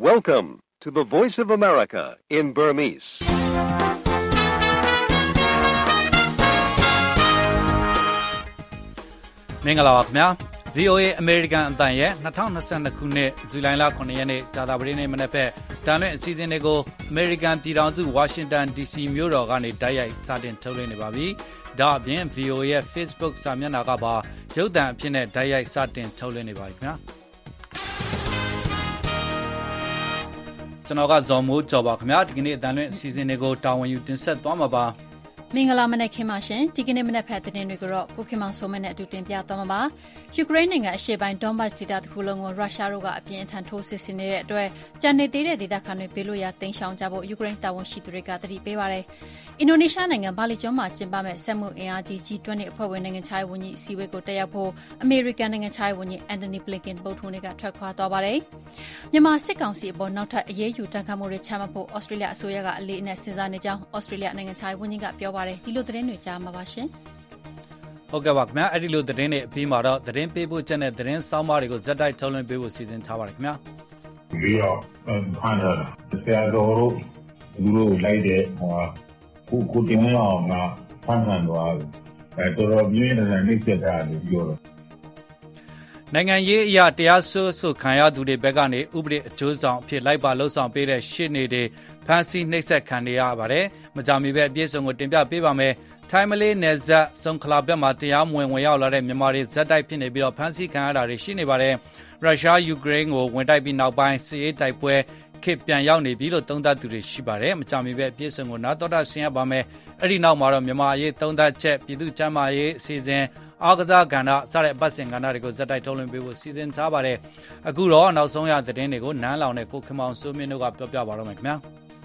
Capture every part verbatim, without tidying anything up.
Welcome to the Voice of America in Burmese. မင်္ဂလာပါခင်ဗျာ ဗွီအိုအေ American အသံရဲ့၂၀၂၂ခုနှစ်ဇူလိုင်လခုနှစ်ရက်နေ့ကြာသပတေးနေ့မနက်ဖက်တန်လွင့်အစီအစဉ်တွေကို American ပြည်ထောင်စု Washington ဒီ စီ မြို့တော်ကနေတိုက်ရိုက်စတင်ထုတ်လွှင့်နေပါပြီ။ဒါအပြင် ဗွီအိုအေ ရဲ့ Facebook စာမျက်နှာကပါရုပ်သံအဖြစ်နဲ့တိုက်ရိုက်စတင်ထုတ်လွှင့်နေပါပြီခင်ဗျာ။ကျွန်တော်ကဇော်မိုးကျော်ပါခင်ဗျာဒီကနေ့အတန်လွင့်အစီအစဉ်တွေကိုတာဝန်ယူတင်ဆက်သွားမှာပါမင်္ဂလာမနက်ခင်းပါရှင်ဒီကနေ့မနက်ဖက်သတင်းတွေကိုတော့ကိုခင်မောင်စိုးမင်းနဲ့အတူတင်ပြသွားမှာပါယူကရိန်းနိုင်ငံအရှေ့ပိုင်းဒေါန်ဘတ်ဒေသတစ်ခုလုံးကိုရုရှားတို့ကအပြင်းအထန်ထိုးစစ်ဆင်နေတဲ့အတွက်ကြံနေသေးတဲ့ဒေသခံတွေဘေးလွတ်ရာတိမ်းရှောင်ကြဖို့ယူကရိန်းတာဝန်ရှိသူတွေကသတိပေးပါတယ်အင်ဒိုနီးရှားနိုင်ငံဘာလီကျွန်းမှာကျင်းပမဲ့စက်မှုအင်အားကြီး ဂျီ ၂၀ အဖွဲ့ဝင်နိုင်ငံခြားရေးဝန်ကြီးအစည်းအဝေးကိုတက်ရောက်ဖို့အမေရိကန်နိုင်ငံခြားရေးဝန်ကြီးအန်တိုနီဘလင်ကန်ဗုဒ္ဓဟူးနေ့ကထွက်ခွာသွားပါတယ်မြန်မာစစ်ကောင်စီအပေါ်နောက်ထပ်အရေးယူတန်းခတ်မှုတွေချမှတ်ဖို့ဩစတြေးလျအစိုးရကအလေးအနက်စဉ်းစားနေကြောင်းဩစတြေးလျနိုင်ငံခြားရေးဝန်ကြီးကပြောပါတယ်ဒီလိုသတင်းတွေကြားမှာပါရှင်ဟုတ်ကဲ့ပါခင်ဗျာအဲ့ဒီလိုသတင်းတွေအပြီးမှာတော့သတင်းပေးဖို့ချက်နဲ့သတင်းစောင်းပါတွေကိုဇက်တိုက်ထုတ်လွှင့်ပေးဖို့စီစဉ်ထားပါတယ်ခင်ဗျာပြီးတော့ဖန်တာဆရာတော်တို့လူတို့လိုက်တဲ့ဟိုကိုကိုတင်အောင်ကဖန်ခံသွားအဲတော်တော်ပြင်းနေတဲ့နှိမ့်ဆက်တာလို့ပြောတော့နိုင်ငံရေးအရာတရားစွဲဆိုခံရသူတွေဘက်ကနေဥပဒေအကျိုးဆောင်အဖြစ်လိုက်ပါလှုပ်ဆောင်ပေးတဲ့ရှေ့နေတွေဖမ်းဆီးနှိပ်စက်ခံနေရပါတယ်မကြာမီပဲအပြည့်အစုံကိုတင်ပြပေးပါမယ်ထိုင်းမလေးနယ်စပ်စုံခလာဘက်မှာတရားမဝင်ဝင်ရောက်လာတဲ့မြန်မာတွေဇက်တိုက်ဖြစ်နေပြီးတော့ဖမ်းဆီးခံရတာတွေရှိနေပါတယ်ရုရှားယူကရိန်းကိုဝင်တိုက်ပြီးနောက်ပိုင်းစစ်ရေးတိုက်ပွဲခေတ်ပြန်ရောက်နေပြီလို့သုံးသပ်သူတွေရှိပါတယ်မကြာမီပဲအပြည့်အစုံကိုနားတော်တာဆင်ရပါမယ်အဲ့ဒီနောက်မှာတော့မြန်မာရေးသုံးသပ်ချက်ပြည်သူ့ကျန်းမာရေးအစီအစဉ်အားကစားကဏ္ဍစတဲ့အပတ်စဉ်ကဏ္ဍတွေကိုဇက်တိုက်ထုတ်လွှင့်ပေးဖို့စီစဉ်ထားပါတယ်အခုတော့နောက်ဆုံးရသတင်းတွေကိုနန်းလောင်နဲ့ကိုခင်မောင်စိုးမင်းတို့ကပြောပြပါတော့မယ်ခင်ဗျာ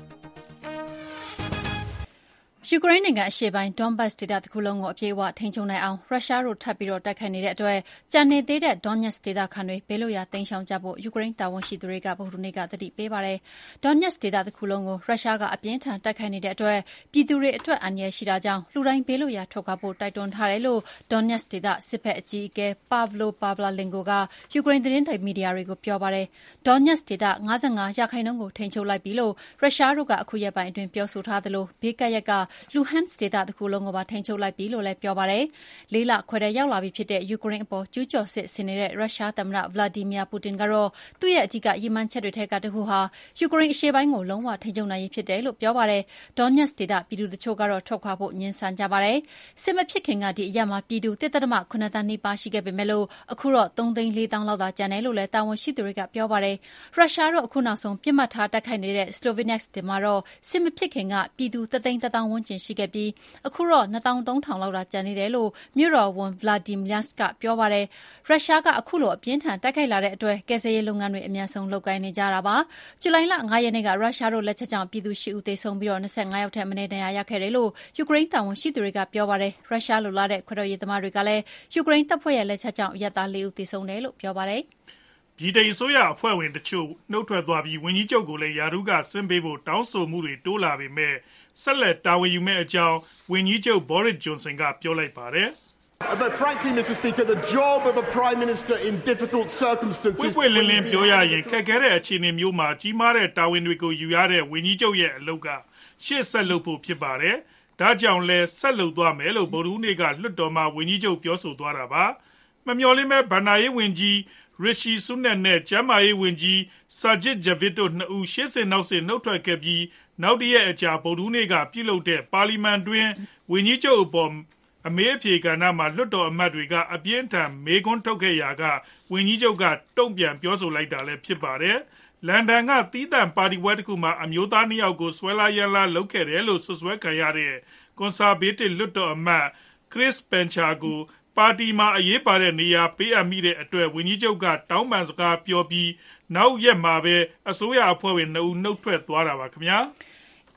ယူကရိန်းနိုင်ငံအရှေ့ပိုင်းဒေါန်ဘတ်ဒေသတစ်ခုလုံးကိုအပြည့်အဝထိန်းချုပ်နိုင်အောင်ရုရှားတို့ထပ်ပြီးတော့တိုက်ခိုက်နေတဲ့အတွက်ကြံနေသေးတဲ့ဒေါန်ညက်စ်ဒေသခံတွေဘေးလွတ်ရာတိမ်းရှောင်ကြဖို့ယူကရိန်းတာဝန်ရှိသူတွေကဗုဒ္ဓဟူးနေ့ကသတိပေးပါတယ်။ဒေါန်ညက်စ်ဒေသတစ်ခုလုံးကိုရုရှားကအပြင်းထန်တိုက်ခိုက်နေတဲ့အတွက်ပြည်သူတွေအတွက်အန္တရာယ်ရှိတာကြောင့်လူတိုင်းဘေးလွတ်ရာထွက်ခွာဖို့တိုက်တွန်းထားတယ်လို့ဒေါန်ညက်စ်ဒေသစစ်ဘက်အကြီးအကဲပါဗလိုပါဗလာလင်ကိုကယူကရိန်းသတင်းမီဒီယာတွေကိုပြောပါတယ်။ဒေါန်ညက်စ်ဒေသ၅၅ရာခိုင်နှုန်းကိုထိန်းချုပ်လိုက်ပြီလို့ရုရှားတို့ကအခုရက်ပိုင်းအတွင်းပြောဆိုထားသလိုဘေးကပ်ရက်ကလူဟန်စ်ဒေသတစ်ခုလုံးကိုပါထိန်းချုပ်လိုက်ပြီလို့လည်းပြောပါတယ်။လေးလခွဲတဲ့ရောက်လာပြီဖြစ်တဲ့ယူကရိန်းအပေါ်ကျူးကျော်စစ်ဆင်နေတဲ့ရုရှားသမ္မတဗလာဒီမီယာပူတင်ကတော့သူ့ရဲ့အကြီးကရည်မှန်းချက်တွေထက်ကတခုဟာယူကရိန်းအရှေ့ပိုင်းကိုလုံးဝထိန်းချုပ်နိုင်ရေးဖြစ်တယ်လို့ပြောပါတယ်။ဒေါန်ညက်စ်ဒေသပြည်သူတချို့ကတော့ထွက်ခွာဖို့ညှဉ်းဆန်ကြပါတယ်။စစ်မဖြစ်ခင်ကဒီအရက်မှာပြည်သူ တစ် ဒသမ ခုနှစ်သန်းနီးပါးရှိခဲ့ပေမဲ့လို့အခုတော့သုံးသိန်းလေးသောင်းလောက်သာကျန်တယ်လို့လည်းတာဝန်ရှိသူတွေကပြောပါတယ်။ရုရှားတို့အခုနောက်ဆုံးပြစ်မှတ်ထားတိုက်ခိုက်နေတဲ့စလိုဗီနက်စ်ဒေသမှာတော့စစ်မဖြစ်ခင်ကပြည်သူတစ်သိန်းတစ်သောင်းဝန်းကျင်ရှိခဲ့ပြီးအခုတော့နှစ်သောင်းသုံးထောင်လောက်သာကျန်နေတယ်လို့မြို့တော်ဝန်ဗလာဒီမီယာစ်ကပြောပါတယ်။ရုရှားကအခုလိုအပြင်းထန်တိုက်ခိုက်လာတဲ့အတွက်ကယ်ဆယ်ရေးလုပ်ငန်းတွေအများဆုံးလုပ်ကိုင်နေကြတာပါ။ဇူလိုင်လ၅ရက်နေ့ကရုရှားတို့လက်ချက်ကြောင့်ပြည်သူ၈ဦးသေဆုံးပြီးတော့၂၅ယောက်ထက်မနည်းဒဏ်ရာရခဲ့တယ်လို့ယူကရိန်းတာဝန်ရှိသူတွေကပြောပါတယ်။ရုရှားလိုလားတဲ့ခွဲထွက်ရေးသမားတွေကလည်းယူကရိန်းတပ်ဖွဲ့ရဲ့လက်ချက်ကြောင့်ရပ်သား၄ဦးသေဆုံးတယ်လို့ပြောပါတယ်။ပြည်ထောင်စုရဲ့အဖွဲ့ဝင်တချို့နှုတ်ထွက်သွားပြီးဝန်ကြီးချုပ်ကိုလည်းယာရုကဆင်းပေးဖို့တောင်းဆိုမှုတွေတိုးလာပေမဲ့ဆက်လက်တာဝန်ယူမယ့်အကြောင်းဝန်ကြီးချုပ်ဘော်ရစ်ဂျွန်ဆန်ကပြောလိုက်ပါတယ်။ But frankly, Mister Speaker, the job of a Prime Minister in difficult circumstances ပွင့်ပွင့်လင်းလင်းပြောရရင်ခက်ခဲတဲ့အခြေအနေမျိုးမှာကြီးမားတဲ့တာဝန်တွေကိုယူရတဲ့ဝန်ကြီးချုပ်ရဲ့အလုပ်ကရှေ့ဆက်လုပ်ဖို့ဖြစ်ပါတယ်။ဒါကြောင့်လဲဆက်လုပ်သွားမယ်လို့ဗုဒ္ဓဟူးနေ့ကလွှတ်တော်မှာဝန်ကြီးချုပ်ပြောဆိုသွားတာပါ။မမျှော်လင့်မဲ့ဗဏ္ဍာရေးဝန်ကြီးရရှိဆုနက်နဲ့ကျမ်းမာရေးဝန်ကြီးဆာဂျစ်ဂျဗစ်တို့နှစ်ဦးရှေ့ဆင်နောက်ဆင်နှုတ်ထွက်ခဲ့ပြီးနောက်တရက်အကြာဗုဒ္ဓဟူးနေ့ကပြုလုပ်တဲ့ပါလီမန်တွင်ဝန်ကြီးချုပ်အပေါ်အမေးအဖြေကဏ္ဍမှာလွှတ်တော်အမတ်တွေကအပြင်းထန်မေးခွန်းထုတ်ခဲ့ရာကဝန်ကြီးချုပ်ကတုံ့ပြန်ပြောဆိုလိုက်တာလည်းဖြစ်ပါတယ်။လန်ဒန်ကသီးသန့်ပါတီပွဲတစ်ခုမှာအမျိုးသားနှစ်ယောက်ကိုဆွဲလာရန်လာလုပ်ခဲ့တယ်လို့ဆွဆွဲခံရတဲ့ကွန်ဆာဗေးတစ်လွှတ်တော်အမတ်ခရစ်ပန်ချာကိုပါတီမှာအရေးပါတဲ့နေရာပေးအပ်မိတဲ့အတွက်ဝန်ကြီးချုပ်ကတောင်းပန်စကားပြောပြီးနောက်ရက်မှာပဲအစိုးရအဖွဲ့ဝင်နှစ်ဦးနှုတ်ထွက်သွားတာပါခင်ဗျာ။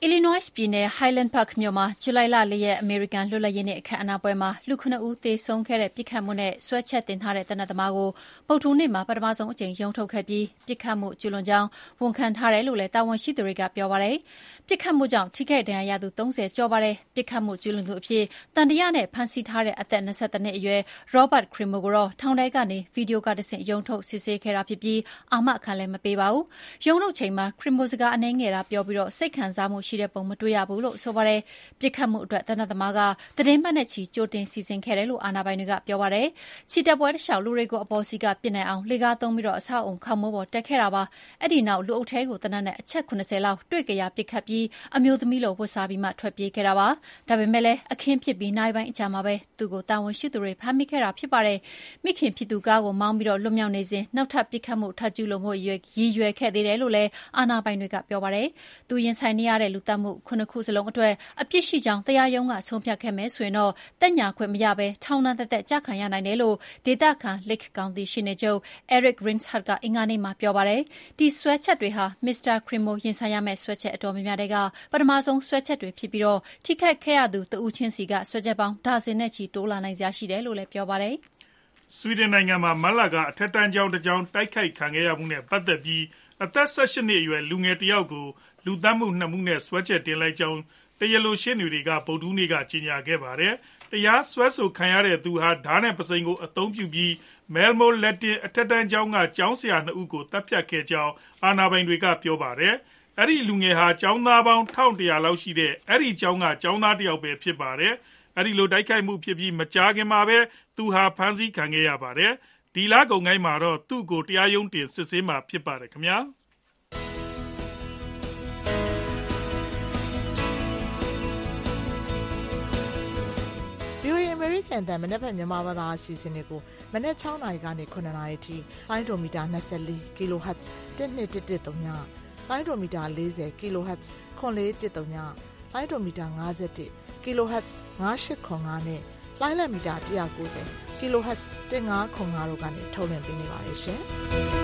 Illinois ပြည်နယ် Highland Park မြို့မှာဇူလိုင်လ၄ရက်အမေရိကန်လွတ်လပ်ရေးနေ့အခမ်းအနားပွဲမှာလူခုနစ်ဦးသေဆုံးခဲ့တဲ့ပစ်ခတ်မှုနဲ့စွဲချက်တင်ထားတဲ့သေနတ်သမားကိုဗုဒ္ဓဟူးနေ့မှာပထမဆုံးအကြိမ်ရုံးထုတ်ခဲ့ပြီးပစ်ခတ်မှုကျူးလွန်ကြောင်းဝန်ခံထားတယ်လို့လည်းတာဝန်ရှိသူတွေကပြောပါတယ်။ပစ်ခတ်မှုကြောင့်ထိခိုက်ဒဏ်ရာရသူသုံးဆယ်ကျော်ပါတယ်။ပစ်ခတ်မှုကျူးလွန်သူအဖြစ်တန်တရားနဲ့ဖမ်းဆီးထားတဲ့အသက်၂၁နှစ်အရွယ် Robert Crimo ကိုတော့ထောင်ထဲကနေဗီဒီယိုကတဆင့်ရုံးထုတ်စစ်ဆေးခဲ့တာဖြစ်ပြီးအာမခံလည်းမပေးပါဘူး။ရုံးထုတ်ချိန်မှာ Crimo စကားအနည်းငယ်သာပြောပြီးစိတ်ခံစားမှုရှိတဲ့ပုံမတွေ့ရဘူးလို့ဆိုပါတယ်။ပြစ်ခတ်မှုအတွက်သေနတ်သမားကသတင်းပတ်နဲ့ချီကြိုတင်စီစဉ်ခဲ့တယ်လို့အာဏာပိုင်တွေကပြောပါတယ်။ချီတက်ပွဲတစ်လျှောက်လူတွေကိုအပေါ်စီကပစ်နိုင်အောင်လေကားသုံးပြီးတော့အဆောက်အုံခေါင်းမိုးပေါ်တက်ခဲ့တာပါ။အဲ့ဒီနောက်လူအုပ်ထဲကိုသေနတ်နဲ့အချက်၇၀လောက်တွေ့ကြရပစ်ခတ်ပြီးအမျိုးသမီးလိုဝတ်စားပြီးမှထွက်ပြေးခဲ့တာပါ။ဒါပေမဲ့လည်းအခင်းဖြစ်ပြီးနိုင်ပိုင်းအကြာမှာပဲသူ့ကိုတာဝန်ရှိသူတွေဖမ်းမိခဲ့တာဖြစ်ပါတယ်။မိခင်ဖြစ်သူကားကိုမောင်းပြီးတော့လွတ်မြောက်နေစဉ်နောက်ထပ်ပစ်ခတ်မှုထပ်ကျူးလွန်မှုရည်ရွယ်ခဲ့သေးတယ်လို့လည်းအာဏာပိုင်တွေကပြောပါတယ်။သူရင်ဆိုင်နေရတဲ့လူသတ်မှုခုနှစ်ခုစလုံးအတွက်အပြစ်ရှိကြောင်းတရားရုံးကဆုံးဖြတ်ခဲ့မယ်ဆိုရင်တော့တက်ညာခွင့်မရဘဲထောင်ဒဏ်သက်သက်ကြခံရနိုင်တယ်လို့ဒေသခံ Lake County ရှေ့နေချုပ် Eric Reinhardt ကအင်္ဂါနေ့မှာပြောပါတယ်။ဒီဆွဲချက်တွေဟာ မစ္စတာ Crimo ရင်ဆိုင်ရမယ့်ဆွဲချက်အတော်များများတွေကပထမဆုံးဆွဲချက်တွေဖြစ်ပြီးတော့ထိခိုက်ခဲ့ရသူတဦးချင်းစီကဆွဲချက်ပေါင်းဒါဇင်နဲ့ချီတိုးလာနိုင်စရာရှိတယ်လို့လည်းပြောပါတယ်။ဆွီဒင်နိုင်ငံမှာမလကအထက်တန်းကျောင်းတစ်ကျောင်းတိုက်ခိုက်ခံခဲ့ရမှုနဲ့ပတ်သက်ပြီးအသက်၁၈နှစ်အရွယ်လူငယ်တစ်ယောက်ကိုလူသတ်မှုနှစ်မှုနဲ့ဆွဲချက်တင်လိုက်ကြောင်းတရားလိုရှင်းသူတွေကဗုဒ္ဓဟူးနေ့ကကြေညာခဲ့ပါတယ်။တရားစွဲဆိုခံရတဲ့သူဟာဓာတ်နဲ့ပစိန်ကိုအသုံးပြုပြီးမဲလ်မိုလက်တင်အထက်တန်းကျောင်းကကျောင်းဆရာနှစ်ဦးကိုတပ်ဖြတ်ခဲ့ကြောင်းအာဏာပိုင်တွေကပြောပါတယ်။အဲ့ဒီလူငယ်ဟာကျောင်းသားပေါင်း၁၁၀၀လောက်ရှိတဲ့အဲ့ဒီကျောင်းကကျောင်းသားတစ်ယောက်ပဲဖြစ်ပါတယ်။အဲ့ဒီလိုတိုက်ခိုက်မှုဖြစ်ပြီးမကြာခင်မှာပဲသူဟာဖမ်းဆီးခံခဲ့ရပါတယ်။ဒီလကုန်ပိုင်းမှာတော့သူ့ကိုတရားရုံးတင်စစ်ဆေးမှာဖြစ်ပါတယ်ခင်ဗျာ။အမေရိကန်တန်မနက်ဖြန်မြန်မာဘာသာအစီအစဉ်တွေကိုမနက်၆နာရီကနေ၇နာရီထိလိုင်းဒိုမီတာ၂၄ kHz ၁၂၁၁၃ညလိုင်းဒိုမီတာ၄၀ kHz ခွန်၄၁၃ညလိုင်းဒိုမီတာ၅၁ kHz ၅၈ခွန်၅နဲ့လိုင်းလက်မီတာ၁၉၀ kHz ၁၅ခွန်၅တို့ကနေထုတ်လွှင့်ပေးနေပါတယ်ရှင်။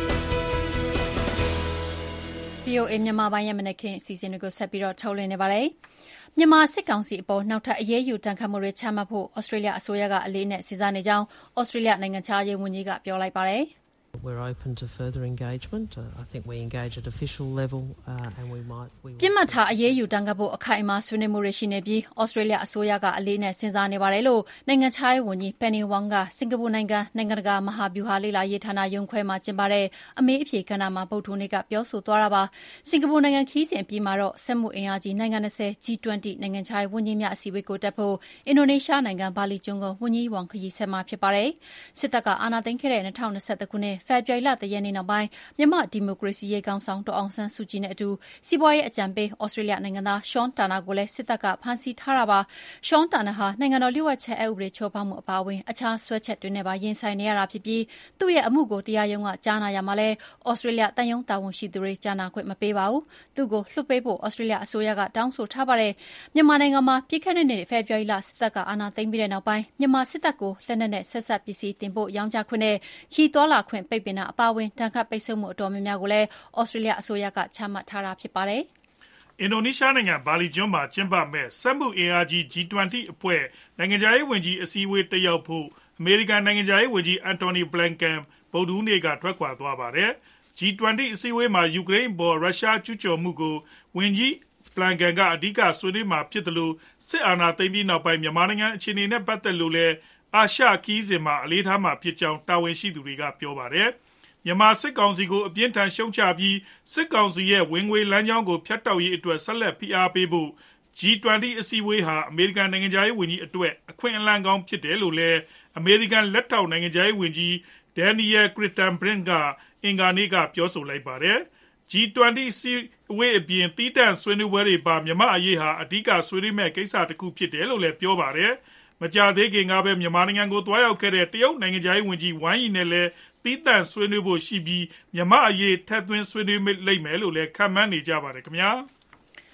ဗွီအိုအေ မြန်မာပိုင်းရဲ့မနက်ခင်းအစီအစဉ်တွေကိုဆက်ပြီးတော့ထုတ်လွှင့်နေပါတယ်။မြန်မာစစ်ကောင်စီအပေါ်နောက်ထပ်အရေးယူတန်ခတ်မှုတွေချမှတ်ဖို့ဩစတြေးလျအစိုးရကအလေးအနက်စဉ်းစားနေကြောင်းဩစတြေးလျနိုင်ငံခြားရေးဝန်ကြီးကပြောလိုက်ပါတယ်။ We're open to further engagement. Uh, I think we engage at official level uh, and we might we ပြစ်မှတ်ထားအရေးယူတန်ခတ်ဖို့အခိုင်အမာဆွေးနွေးမှုတွေရှိနေပြီးဩစတြေးလျအစိုးရကအလေးနဲ့စဉ်းစားနေပါတယ်လို့နိုင်ငံခြားရေးဝန်ကြီး Penny Wong ကစင်ကာပူနိုင်ငံနိုင်ငံတကာမဟာဗျူဟာလေ့လာရေးဌာနရုံးခွဲမှာကျင်းပတဲ့အမေးအဖြေကဏ္ဍမှာဗုဒ္ဓဟူးနေ့ကပြောဆိုသွားတာပါစင်ကာပူနိုင်ငံခီးစဉ်ပြီးမှာတော့စက်မှုအင်အားကြီးနိုင်ငံ၂၀ G ၂၀ နိုင်ငံခြားရေးဝန်ကြီးများအစည်းအဝေးကိုတက်ဖို့အင်ဒိုနီးရှားနိုင်ငံဘာလီကျွန်းကိုဝန်ကြီး Wong ခရီးဆက်မှာဖြစ်ပါတယ်စစ်တပ်ကအာဏာသိမ်းခဲ့တဲ့၂၀၂၁ခုနှစ်ဖေဖော်ဝါရီလတရက်နေ့နောက်ပိုင်းမြန်မာဒီမိုကရေစီရေးကောင်းဆောင်ဒေါ်အောင်ဆန်းစုကြည်နဲ့အတူစီးပွားရေးအကြံပေးဩစတြေးလျနိုင်ငံသားရှွန်တာနာကိုလည်းစစ်တပ်ကဖမ်းဆီးထားတာပါရှွန်တာနာဟာနိုင်ငံတော်လျှို့ဝှက်ချက်အက်ဥပဒေချိုးဖောက်မှုအပါအဝင်အခြားဆွဲချက်တွေနဲ့ပါရင်ဆိုင်နေရတာဖြစ်ပြီးသူ့ရဲ့အမှုကိုတရားရုံးကကြားနာရမှာလဲဩစတြေးလျတန်ယုံတာဝန်ရှိသူတွေကြားနာခွင့်မပေးပါဘူးသူ့ကိုလွှတ်ပေးဖို့ဩစတြေးလျအစိုးရကတောင်းဆိုထားပါတယ်မြန်မာနိုင်ငံမှာပြည်ခက်တဲ့နေ့ဖေဖော်ဝါရီလစစ်တပ်ကအာဏာသိမ်းပြီးတဲ့နောက်ပိုင်းမြန်မာစစ်တပ်ကိုလက်နက်နဲ့ဆက်ဆက်ပစ္စည်းတင်ပို့ရောင်းချခွင့်နဲ့ခီးတော်လာခွင့်ပိတ်ပင်တာအပါအဝင်တန်ခတ်ပိတ်ဆို့မှုအတော်များများကိုလည်းဩစတြေးလျအစိုးရကချမှတ်ထားတာဖြစ်ပါတယ်အင်ဒိုနီးရှားနိုင်ငံဘာလီကျွန်းမှာကျင်းပမဲ့စက်မှုအင်အားကြီး G ၂၀ အဖွဲ့နိုင်ငံခြားရေးဝန်ကြီးအစည်းအဝေးတက်ရောက်ဖို့အမေရိကန်နိုင်ငံခြားရေးဝန်ကြီးအန်တိုနီဘလန်ကန်ဗုဒ္ဓဟူးနေ့ကထွက်ခွာသွားပါတယ်။ G ၂၀ အစည်းအဝေးမှာယူကရိန်းပေါ်ရုရှားကျူးကျော်မှုကိုဝန်ကြီးဘလန်ကန်ကအဓိကဆွေးနွေးမှာဖြစ်တယ်လို့စစ်အာဏာသိမ်းပြီးနောက်ပိုင်းမြန်မာနိုင်ငံအခြေအနေနဲ့ပတ်သက်လို့လည်းအာရှခီးစဉ်မှာအလေးထားမှာဖြစ်ကြောင်းတာဝန်ရှိသူတွေကပြောပါတယ်။မြန်မာစစ်ကောင်စီကိုအပြင်းထန်ရှုံချပြီးစစ်ကောင်စီရဲ့ဝင်ငွေလမ်းကြောင်းကိုဖျက်တောက်ရေးအတွက်ဆက်လက်ဖိအားပေးဖို့ G ၂၀ အစည်းအဝေးဟာအမေရိကန်နိုင်ငံခြားရေးဝန်ကြီးအတွက်အခွင့်အလမ်းကောင်းဖြစ်တယ်လို့လည်းအမေရိကန်လက်ထောက်နိုင်ငံခြားရေးဝန်ကြီးဒန်နီယယ်ခရစ်တန်ဘရင့်ကအင်္ဂါနေ့ကပြောဆိုလိုက်ပါတယ်။ G ၂၀ အစည်းအဝေးအပြင်သီးသန့်ဆွေးနွေးပွဲတွေပါမြန်မာအရေးဟာအဓိကဆွေးနွေးမဲ့ကိစ္စတစ်ခုဖြစ်တယ်လို့လည်းပြောပါတယ်။မကြာသေးခင်ကပဲမြန်မာနိုင်ငံကိုသွားရောက်ခဲ့တဲ့တရုတ်နိုင်ငံခြားရေးဝန်ကြီးဝမ်ယီနဲ့လည်းသီးသန့်ဆွေးနွေးဖို့ရှိပြီးမြန်မာအရေးထပ်သွင်းဆွေးနွေးလိမ့်မယ်လို့လည်းခန့်မှန်းနေကြပါတယ်ခင်ဗျာ။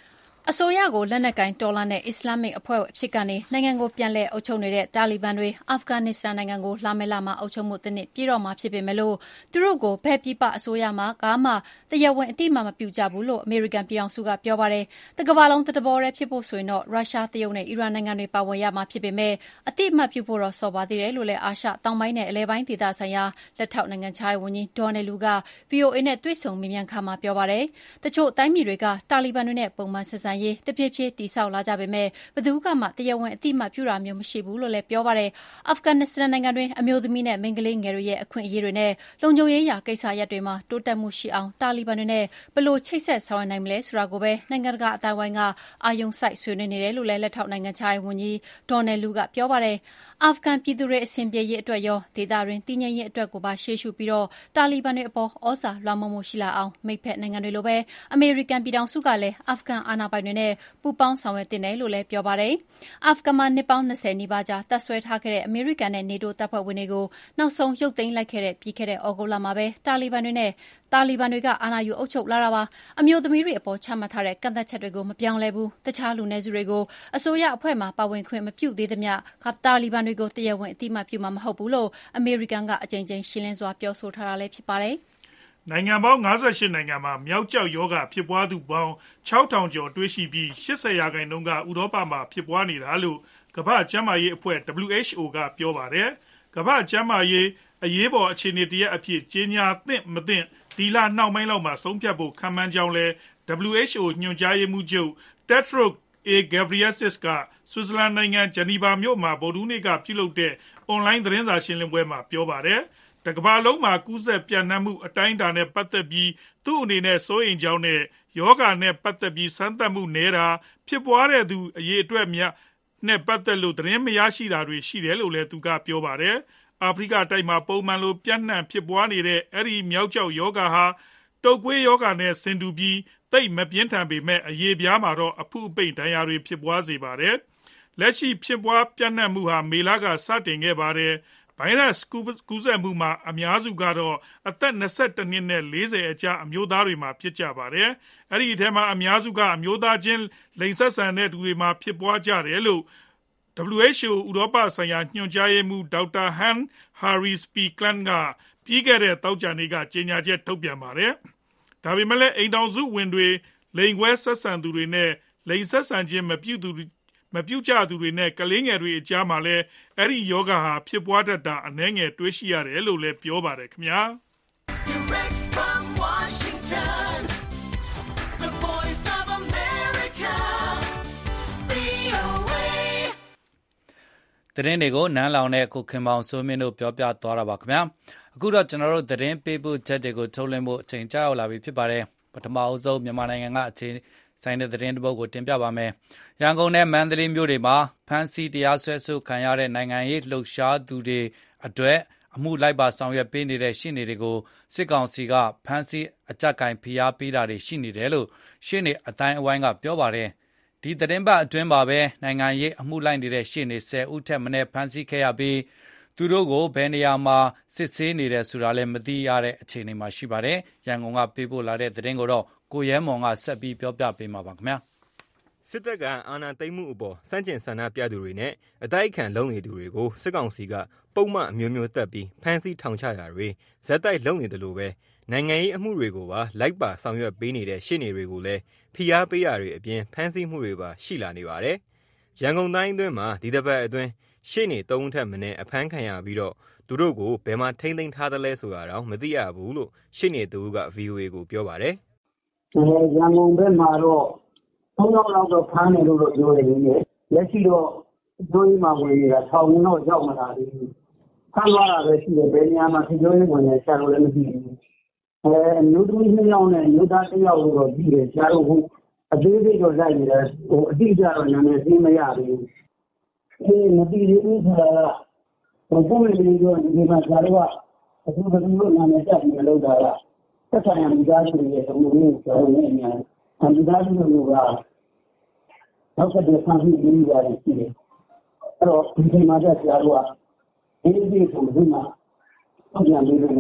အစိုးရကိုလက်နက်ကိုင်တော်လှန်တဲ့အစ္စလာမစ်အဖွဲ့အဖြစ်ကနေနိုင်ငံကိုပြန်လည်အုပ်ချုပ်နေတဲ့တာလီဘန်တွေအာဖဂန်နစ္စတန်နိုင်ငံကိုလာမယ့်လမှာအုပ်ချုပ်မှုတစ်နှစ်ပြည့်တော့မှာဖြစ်ပေမဲ့လို့သူတို့ကိုဘယ်ပြည်ပအစိုးရမှကမှတရားဝင်အတိအမှမပြုကြဘူးလို့အမေရိကန်ပြည်ထောင်စုကပြောပါတယ်။တကမ္ဘာလုံးတဘောတည်းဖြစ်ဖို့ဆိုရင်တော့ရုရှားတရုတ်နဲ့အီရန်နိုင်ငံတွေပါဝင်ရမှာဖြစ်ပေမဲ့အတိအမှပြုဖို့တော့စော်ပါသေးတယ်လို့လည်းအာရှတောင်ပိုင်းနဲ့အလဲပိုင်းဒေသဆိုင်ရာလက်ထောက်နိုင်ငံခြားရေးဝန်ကြီးဒေါ်နယ်လူက ဗွီအိုအေ နဲ့တွေ့ဆုံမေးမြန်းခါမှာပြောပါတယ်။တချို့တိုင်းပြည်တွေကတာလီဘန်တွေနဲ့ပုံမှန်ဆက်ဆံရေးတဖြည်းဖြည်းတည်ဆောက်လာကြပေမဲ့ဘယ်သူကမှတရားဝင်အတိအမှပြုတာမျိုးမရှိဘူးလို့လည်းပြောပါတယ်။အာဖဂန်နစ္စတန်နိုင်ငံတွင်အမျိုးသမီးနဲ့မိန်းကလေးငယ်တွေရဲ့အခွင့်အရေးတွေနဲ့လုံခြုံရေးရာကိစ္စရပ်တွေမှာတိုးတက်မှုရှိအောင်တာလီဘန်တွေနဲ့ဘယ်လိုချိတ်ဆက်ဆောင်ရွက်နိုင်မလဲဆိုတာကိုပဲနိုင်ငံတကာအတိုင်းအဝိုင်းကအာရုံစိုက်ဆွေးနွေးနေတယ်လို့လည်းလက်ထောက်နိုင်ငံခြားရေးဝန်ကြီးဒေါ်နယ်လူကပြောပါတယ်။အာဖဂန်ပြည်သူတွေအစဉ်ပြေရေးအတွက်ရောဒေသတွင်တည်ငြိမ်ရေးအတွက်ကိုပါရှေ့ရှုပြီးတော့တာလီဘန်တွေအပေါ်ဩဇာလွှမ်းမိုးမှုရှိလာအောင်မိတ်ဖက်နိုင်ငံတွေလိုပဲအမေရိကန်ပြည်ထောင်စုကလည်းအာဖဂန်အာဏာပိုင်တွေနဲ့ပူးပေါင်းဆောင်ရွက်တင်တယ်လို့လည်းပြောပါတယ်။အာဖဂန်မှာနှစ်ပေါင်း၂၀နီးပါးကြာတပ်ဆွဲထားခဲ့တဲ့အမေရိကန်နဲ့နေတိုးတပ်ဖွဲ့ဝင်တွေကိုနောက်ဆုံးရုပ်သိမ်းလိုက်ခဲ့တဲ့ပြီးခဲ့တဲ့ဩဂုတ်လမှာပဲတာလီဘန်တွေနဲ့တာလီဘန်တွေကအာဏာယူအုပ်ချုပ်လာတာပါအမျိုးသမီးတွေအပေါ်ချမှတ်ထားတဲ့ကန့်သတ်ချက်တွေကိုမပြောင်းလဲဘူးတခြားလူနည်းစုတွေကိုအစိုးရအဖွဲ့မှပါဝင်ခွင့်မပြုသေးသမျှတာလီဘန်တွေကိုတရားဝင်အတိအမှတ်ပြုမှာမဟုတ်ဘူးလို့အမေရိကန်ကအကြိမ်ကြိမ်ရှင်းလင်းစွာပြောဆိုထားတာလည်းဖြစ်ပါတယ်နိုင်ငံပေါင်း၅၈နိုင်ငံမှာမြောက်ကျောက်ရောဂါဖြစ်ပွားသူပေါင်း၆ထောင်ကျော်တွေ့ရှိပြီး၈၀ရာခိုင်နှုန်းကဥရောပမှာဖြစ်ပွားနေတာလို့ကမ္ဘာ့ကျန်းမာရေးအဖွဲ့ ဒဗလျူ အိုက်ချ်အို ကပြောပါတယ်ကမ္ဘာ့ကျန်းမာရေးအရေးပေါ်အခြေအနေတရပ်အဖြစ်ကြေညာသင့်မသင့်ဒီလနှောင်းပိုင်းလောက်မှာဆုံးဖြတ်ဖို့ခန့်မှန်းကြောင်းလဲ ဒဗလျူ အိုက်ချ်အို ညွှန်ကြားရေးမှူးချုပ် Tedros Adhanom Ghebreyesus ကဆွစ်ဇာလန်နိုင်ငံဂျနီဗာမြို့မှာဗုဒ္ဓဟူးနေ့ကပြုလုပ်တဲ့အွန်လိုင်းသတင်းစာရှင်းလင်းပွဲမှာပြောပါတယ်တကမ္ဘာလုံးမှာကူးစက်ပြန့်နှံ့မှုအတိုင်းအတာနဲ့ပတ်သက်ပြီးသူ့အနေနဲ့စိုးရိမ်ကြောင်းနဲ့ယောဂါနဲ့ပတ်သက်ပြီးစမ်းသပ်မှုနည်းတာဖြစ်ပွားတဲ့သူအရေအတွက်များနဲ့ပတ်သက်လို့သတင်းမရရှိတာတွေရှိတယ်လို့လည်းသူကပြောပါတယ်အာဖရိကတိုက်မှာပုံမှန်လိုပြန့်နှံ့ဖြစ်ပွားနေတဲ့အဲ့ဒီမြောက်ကျောက်ယောဂါဟာတုပ်ကွေးယောဂါနဲ့ဆင်တူပြီးသိပ်မပြင်းထန်ပေမဲ့အရေပြားမှာတော့အဖုအပိန်ဒဏ်ရာတွေဖြစ်ပွားစေပါတယ်လက်ရှိဖြစ်ပွားပြန့်နှံ့မှုဟာမေလကစတင်ခဲ့ပါတယ်ဗိုင်းရပ်စ်ကူးစက်မှုမှာအများစုကတော့အသက်၂၁နှစ်နဲ့၄၀အကြားအမျိုးသားတွေမှာဖြစ်ကြပါတယ်။အဲဒီအထဲမှာအများစုကအမျိုးသားချင်းလိင်ဆက်ဆံတဲ့သူတွေမှာဖြစ်ပွားကြတယ်လို့ ဒဗလျူ အိုက်ချ်အို ဥရောပဆိုင်ရာညွှန်ကြားရေးမှူးဒေါက်တာ Hans Henris P. Kluge ကပြီးခဲ့တဲ့သောကြာနေ့ကကြေညာချက်ထုတ်ပြန်ပါတယ်။ဒါပေမဲ့လည်းအိမ်ထောင်စုဝင်တွေလိင်ကွဲဆက်ဆံသူတွေနဲ့လိင်ဆက်ဆံခြင်းမပြုသူမပြုကြသူတွေနဲ့ကလေးငယ်တွေအကြားမှာလည်းအဲ့ဒီယောဂါဟာဖြစ်ပွားတတ်တာအနည်းငယ်တွေ့ရှိရတယ်လို့လည်းပြောပါတယ်ခင်ဗျာ Direct from Washington The Voice of America ဗွီအိုအေ သတင်းတွေကိုနန်းလောင်နဲ့ကိုခင်မောင်စိုးမင်းတို့ပြောပြသွားတာပါခင်ဗျာအခုတော့ကျွန်တော်တို့သတင်းပေးပို့ချက်တွေကိုထုတ်လွှင့်ဖို့အချိန်ကြာရောက်လာပြီဖြစ်ပါတယ်ပထမအဆုံးမြန်မာနိုင်ငံကအခြေဆိုင်တဲ့သတင်းတစ်ပုဒ်ကိုတင်ပြပါမယ်။ရန်ကုန်နဲ့မန္တလေးမြို့တွေမှာဖမ်းဆီးတရားစွဲဆိုခံရတဲ့နိုင်ငံရေးလှုပ်ရှားသူတွေအတွက်အမှုလိုက်ပါဆောင်ရွက်ပေးနေတဲ့ရှေ့နေတွေကိုစစ်ကောင်စီကဖမ်းဆီးအကြပ်ကိုင်ဖိအားပေးတာတွေရှိနေတယ်လို့ရှေ့နေအတိုင်းအဝိုင်းကပြောပါတယ်။ဒီသတင်းပတ်အတွင်းမှာပဲနိုင်ငံရေးအမှုလိုက်နေတဲ့ရှေ့နေ၁၀ဦးထက်မနည်းဖမ်းဆီးခဲ့ရပြီးသူတို့ကိုဘယ်နေရာမှာစစ်ဆေးနေတယ်ဆိုတာလည်းမသိရတဲ့အခြေအနေမှာရှိပါတယ်။ရန်ကုန်ကပေးပို့လာတဲ့သတင်းကိုတော့ကိုရဲမွန်ကဆက်ပြီးပြောပြပေးမှာပါခင်ဗျာစစ်တပ်ကအာဏာသိမ်းမှုအပေါ်စန့်ကျင်ဆန္ဒပြသူတွေနဲ့အတိုက်အခံလုံနေသူတွေကိုစစ်ကောင်စီကပုံမှန်အမျိုးမျိုးတက်ပြီးဖမ်းဆီးထောင်ချရာတွေဇက်တိုက်လုံနေတယ်လို့ပဲနိုင်ငံရေးအမှုတွေကိုပါလိုက်ပါဆောင်ရွက်ပေးနေတဲ့ရှေ့နေတွေကိုလည်းဖိအားပေးတာတွေအပြင်ဖမ်းဆီးမှုတွေပါရှိလာနေပါတယ်ရန်ကုန်တိုင်းအတွင်းမှာဒီတစ်ပတ်အတွင်းရှေ့နေသုံးထက်မင်းအဖမ်းခံရပြီးတော့သူတို့ကိုဘယ်မှာထိမ့်သိမ်းထားသလဲဆိုတာတော့မသိရဘူးလို့ရှေ့နေသူက ဗွီအိုအေ ကိုပြောပါတယ်ရန်ကုန်ဘက်မှာတော့သုံးယောက်လောက်တော့ဖမ်းတယ်လို့တော့ပြောတယ်လေလက်ရှိတော့ကျိုးကြီးမှာဝင်နေတာထောင်တော့ရောက်မလာသေးဘူးဖမ်းသွားတာပဲရှိတယ်ဘယ်နေရာမှာကျိုးကြီးဝင်နေဆရာတို့လည်းမသိဘူးအဲအမျိုးသမီးနှစ်ယောက်နဲ့မျိုးသားတစ်ယောက်တော့ပြီးတယ်ဆရာတို့ကအသေးသေးတော့လိုက်နေတယ်ဟိုအတိအကျတော့နာမည်သိမရသေးဘူးအေးမသိသေးဘူးဆိုတာကဟိုပုံမှန်လေးပြောဒီမှာဆရာတို့ကအခုဘယ်လိုနာမည်တက်ပြီးလောက်တာကသက်ဆိုင်ရာမိသားစုတွေရဲ့အမှုကိုပြောနေနေတယ်။မိသားစုတွေကနောက်ဆက်တွဲဖန်တီးပြီးရတယ်ရှိတယ်။အဲ့တော့ဒီချိန်မှာကျဆရာတို့ကဒီဒီကိုဒီမှာပြန်ပြီးလို့မရဘူး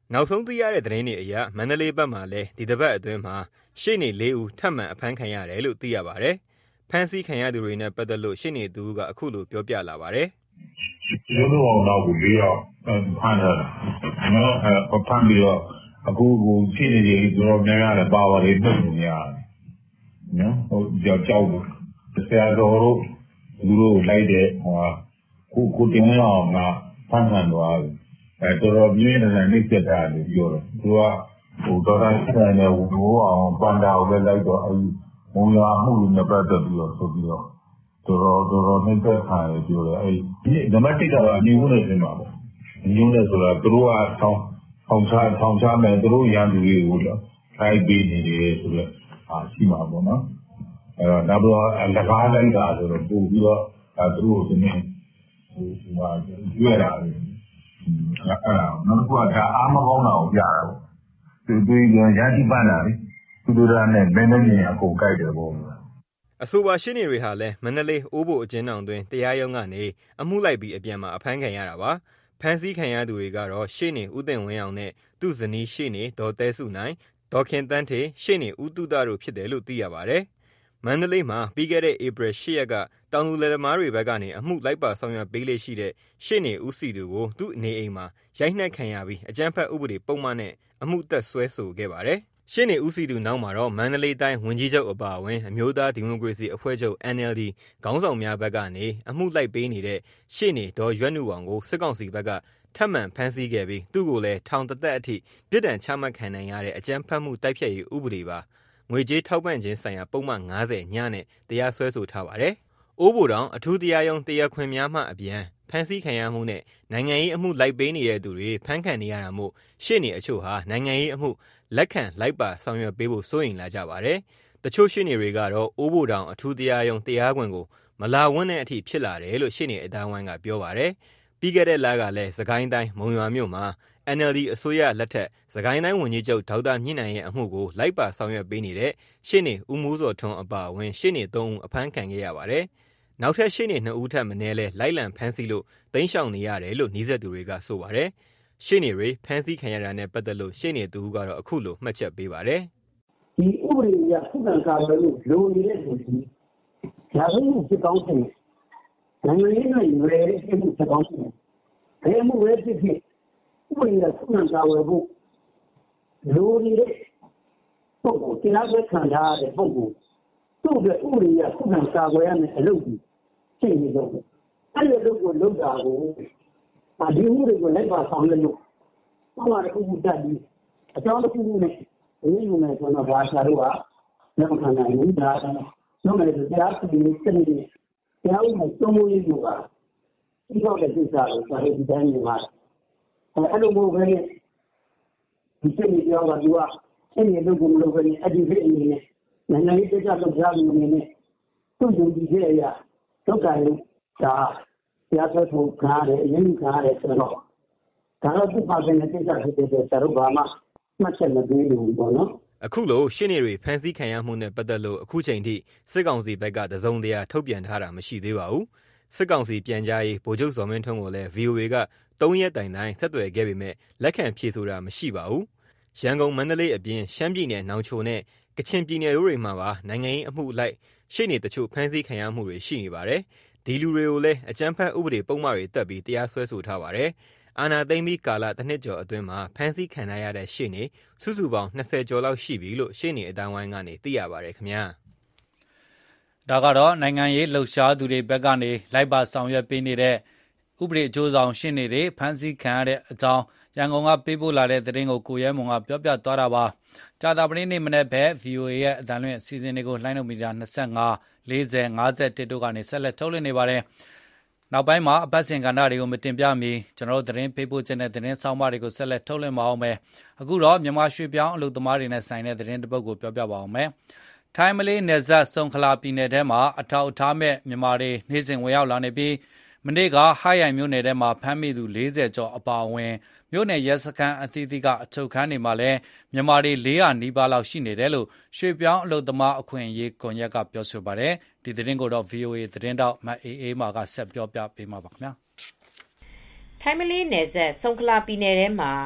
နောက်ဆုံးသိရတဲ့သတင်းတွေအရမန္တလေးဘက်မှာလည်းဒီတစ်ပတ်အတွင်းမှာရှေ့နေလေးဦးထပ်မံအဖမ်းခံရတယ်လို့သိရပါတယ်။ဖမ်းဆီးခံရသူတွေနဲ့ပတ်သက်လို့ရှေ့နေသူကအခုလိုပြောပြလာပါတယ်။ကျွန်တော်တို့တော့ကိုလေးရောက်ဖမ်းတာနော်အဲဖမ်းပြီးတော့အခုကိုရှေ့နေကြီးတို့များများလည်းပါဝါတွေပြုတ်နေရတယ်နော်ဟိုကြောက်ကြောက်ဆရာတော်တို့သူတို့လိုက်တဲ့ဟိုကိုကိုတင်အောင်ကဖမ်းခံသွားတယ်အဲတော်တော်ပြင်းနေတဲ့နှိမ့်သက်တာလို့ပြောတယ်သူကဟိုတော်တော်ဆန်နေဟိုအောင်ပန်တာကိုလည်းလိုက်တော့အဲဒီဘုံလာမှုတွေနဲ့ပတ်သက်ပြီးတော့ဆိုပြီးတော့တော်တော်တော်တော်နှိမ့်သက်ခံရပြောတယ်အဲဒီနံပါတ်တစ်ကတော့အမျိုးနဲ့ပြင်ပါပေါ့အမျိုးနဲ့ဆိုတာသူတို့ကဆောင်းထောင်ချထောင်ချမယ်သူတို့ရန်သူတွေကိုလည်းခိုင်းပေးနေတယ်ဆိုတော့အာရှိမှာပေါ့နော်အဲတော့နောက်တော့လကားလိုက်တာဆိုတော့ပို့ပြီးတော့အဲသူတို့ဒီနေ့ဟိုဟာရွေးလာတယ်အဲနောက်တစ်ခုကဒါအားမကောင်းတာကိုပြတာပေါ့သူသူရန်တိပန်းတာလေသူတို့ကလည်းမင်းနဲ့မြင်အကုန်ကြိုက်တယ်ပေါ့အဆိုပါရှင်းနေတွေဟာလဲမန္တလေးအိုးဘိုအကျဉ်းထောင်တွင်တရားရုံးကနေအမှုလိုက်ပြီးအပြန်မှာအဖမ်းခံရတာပါဖမ်းဆီးခံရသူတွေကတော့ရှေ့နေဦးတင်ဝင်းအောင်နဲ့သူ့ဇနီးရှေ့နေဒေါ်သဲစုနိုင်ဒေါ်ခင်တန်းထေရှေ့နေဦးတုဒတို့ဖြစ်တယ်လို့သိရပါတယ်။မန္တလေးမှာပြီးခဲ့တဲ့ဧပြီရှစ်ရက်ကတောင်သူလယ်သမားတွေဘက်ကနေအမှုလိုက်ပါဆောင်ရွက်ပေးလေရှိတဲ့ရှေ့နေဦးစီသူကိုသူ့အနေအိမ်မှာရိုက်နှက်ခံရပြီးအကြမ်းဖက်ဥပဒေပုံမှန်နဲ့အမှုသက်ဆွဲဆိုခဲ့ပါတယ်။ရှေ့နေဦးစီသူနောက်မှာတော့မန္တလေးတိုင်းဝန်ကြီးချုပ်အပါအဝင်အမျိုးသားဒီမိုကရေစီအဖွဲ့ချုပ် N L D ခေါင်းဆောင်များဘက်ကနေအမှုလိုက်ပေးနေတဲ့ရှေ့နေဒေါ်ရွက်နုအောင်ကိုစစ်ကောင်စီဘက်ကထပ်မံဖမ်းဆီးခဲ့ပြီးသူ့ကိုလည်းထောင်တသက်အထိပြစ်ဒဏ်ချမှတ်ခံနိုင်ရတဲ့အကြမ်းဖက်မှုတိုက်ဖျက်ရေးဥပဒေပါငွေကြေးထောက်ပံ့ခြင်းဆိုင်ရာပုံမှန်ငါးဆယ်ညနဲ့တရားစွဲဆိုထားပါတယ်။အိုးဘိုတောင်အထူးတရားရုံးတရားခွင်များမှအပြန်ဖမ်းဆီးခံရမှုနဲ့နိုင်ငံရေးအမှုလိုက်ပေးနေတဲ့သူတွေဖမ်းခံနေရတာမို့ရှေ့နေအချို့ဟာနိုင်ငံရေးအမှုလက်ခံလိုက်ပါဆောင်ရွက်ပေးဖို့စိုးရိမ်လာကြပါတယ်။တချို့ရှေ့နေတွေကတော့အိုးဘိုတောင်အထူးတရားရုံးတရားခွင်ကိုမလာဝန်းတဲ့အထိဖြစ်လာတယ်လို့ရှေ့နေအတိုင်းဝိုင်းကပြောပါတယ်။ပြီးခဲ့တဲ့လကလည်းစကိုင်းတိုင်းမုံရွာမြို့မှာ N L D အစိုးရလက်ထက်စကိုင်းတိုင်းဝန်ကြီးချုပ်ဒေါက်တာမြင့်နိုင်ရဲ့အမှုကိုလိုက်ပါဆောင်ရွက်ပေးနေတဲ့ရှေ့နေဦးမိုးစောထွန်းအပါအဝင်ရှေ့နေသုံးဦးအဖမ်းခံခဲ့ရပါတယ်။နောက်ထပ်ရှေ့နေနှစ်ဦးထပ်မင်းလဲလိုက်လံဖမ်းဆီးလို့တိမ်းရှောင်နေရတယ်လို့နှီးဆက်သူတွေကဆိုပါတယ်။ရှေ့နေတွေဖမ်းဆီးခံရတာနဲ့ပတ်သက်လို့ရှေ့နေသူကတော့အခုလိုမှတ်ချက်ပေးပါတယ်။ဒီဥပဒေအရခုခံကာကွယ်လို့လိုနေတဲ့သူကြီးရာဇဝတ်စစ်ကောင်းတဲ့နိုင်ငံရေးနဲ့ရွေးတဲ့မှုစစ်ကောင်းတဲ့ဘယ်မှုပဲဖြစ်ဖြစ်ဥပဒေကခုခံကာကွယ်ဖို့လိုနေတဲ့ပုဂ္ဂိုလ်တရားစွဲခံထားတဲ့ပုဂ္ဂိုလ်သူ့အတွက်ဥပဒေကခုခံကာကွယ်ရမယ်အလုပ်ကြီးရှင်းနေတော့အဲ့ဒီလုပ်ကိုလုပ်တာကိုဒီမှုတွေကိုလိုက်ပါဆောင်ရွက်လို့ဘာမှတစ်ခုခုတတ်ပြီးအကြောင်းတစ်ခုခုနဲ့ရင်းယူမယ်ဆိုတော့ဘာသာတို့ကလက်မခံနိုင်ဘူးဒါကလုံးမယ်ဆိုတရားစီရင်စနစ်နဲ့တရားဥပဒေစိုးမိုးရေးကိုပါဒီတော့တဲ့ကိစ္စကိုစာရေးဒီတိုင်းနေမှာအဲ့လိုမျိုးပဲဒီစိတ်ကြီးကြောင့်ကသူကအဲ့ဒီလုပ်ကိုမလုပ်ဘဲနဲ့အဒီဖြစ်နေနေနိုင်ငံရေးတက်ကြတော့ကြားနေနေနဲ့သူ့ယုံကြည်ချက်အရဒုက္ခလို့ဒါတရားစွဲဆိုခံရတယ်အရင်ကခံရတယ်ဆိုတော့ဒါတော့သူ့ပါတဲ့ကိစ္စဖြစ်တဲ့ဆရာတို့ဘာမှမှတ်ချက်မပေးလို့ပေါ့နော်အခုလိုရှင်းနေတွေဖမ်းဆီးခံရမှုနဲ့ပတ်သက်လို့အခုချိန်ထိစစ်ကောင်စီဘက်ကတစုံတရာထုတ်ပြန်ထားတာမရှိသေးပါဘူးစစ်ကောင်စီပြန်ကြားရေးဗိုလ်ချုပ်ဇော်မင်းထွန်းကိုလည်း V O A ကသုံးရက်တိုင်တိုင်ဆက်သွယ်ခဲ့ပေမဲ့လက်ခံဖြေဆိုတာမရှိပါဘူးရန်ကုန်မန္တလေးအပြင်ရှမ်းပြည်နယ်နောင်ချိုနဲ့ကချင်ပြည်နယ်တို့တွေမှာပါနိုင်ငံရေးအမှုလိုက်ရှေ့နေတချို့ဖမ်းဆီးခံရမှုတွေရှိနေပါတယ်ဒီလူတွေကိုလည်းအကြမ်းဖက်ဥပဒေပုံမှန်တွေတက်ပြီးတရားစွဲဆိုထားပါတယ်အာဏာသိမ်းပြီးကာလတစ်နှစ်ကျော်အတွင်းမှာဖမ်းဆီးခံရတဲ့ရှေ့နေစုစုပေါင်းနှစ်ဆယ်ကျော်လောက်ရှိပြီလို့ရှေ့နေအတိုင်းဝိုင်းကနေသိရပါတယ်ခင်ဗျာဒါကတော့နိုင်ငံရေးလှုပ်ရှားသူတွေဘက်ကနေလိုက်ပါဆောင်ရွက်ပေးနေတဲ့ဥပဒေအကျိုးဆောင်ရှင်းနေတွေဖမ်းဆီးခံရတဲ့အကြောင်းရန်ကုန်ကပေးပို့လာတဲ့သတင်းကိုကိုရဲမွန်ကပြောပြသွားတာပါကြာသပတေးနေ့မနေ့ဘက် V O A ရဲ့အတန်လွင့်အစီအစဉ်တွေကိုလှိုင်းလုံးမီတာ၂၅ ၄၀ ၅၁တို့ကနေဆက်လက်ထုတ်လွှင့်နေပါတယ်နောက်ပိုင်းမှာအပတ်စဉ်ကဏ္ဍတွေကိုမတင်ပြမီကျွန်တော်တို့သတင်းပေးပို့ခြင်းနဲ့သတင်းဆောင်မတွေကိုဆက်လက်ထုတ်လွှင့်ပါအောင်မယ်အခုတော့မြန်မာရွှေပြောင်းအလုပ်သမားတွေနဲ့ဆိုင်တဲ့သတင်းတစ်ပုဒ်ကိုပြောပြပါအောင်မယ်ထိုင်းမလေးနယ်စပ်စုံခလာပြည်နယ်ထဲမှာအထောက်အထားမဲ့မြန်မာတွေနေစဉ်ဝင်ရောက်လာနေပြီးမနေ့ကဟိုင်ယိုင်မြို့နယ်ထဲမှာဖမ်းမိသူ၄၀ကျော်အပါအဝင်မြို့နယ်ရဲစခန်းအသီးသီးကအချုပ်ခန်းတွေမှာလည်းမြန်မာတွေ၄၀၀နီးပါးလောက်ရှိနေတယ်လို့ရွှေပြောင်းအလုပ်သမားအခွင့်အရေးကွန်ရက်ကပြောဆိုပါတယ်ဒီသတင်းကိုတော့ V O A သတင်းတောက်မအေးအေးမာကဆက်ပြောပြပေးမှာပါခင်ဗျာထိုင်းမလေးနယ်စပ်စုံခလာပြည်နယ်ထဲမှာ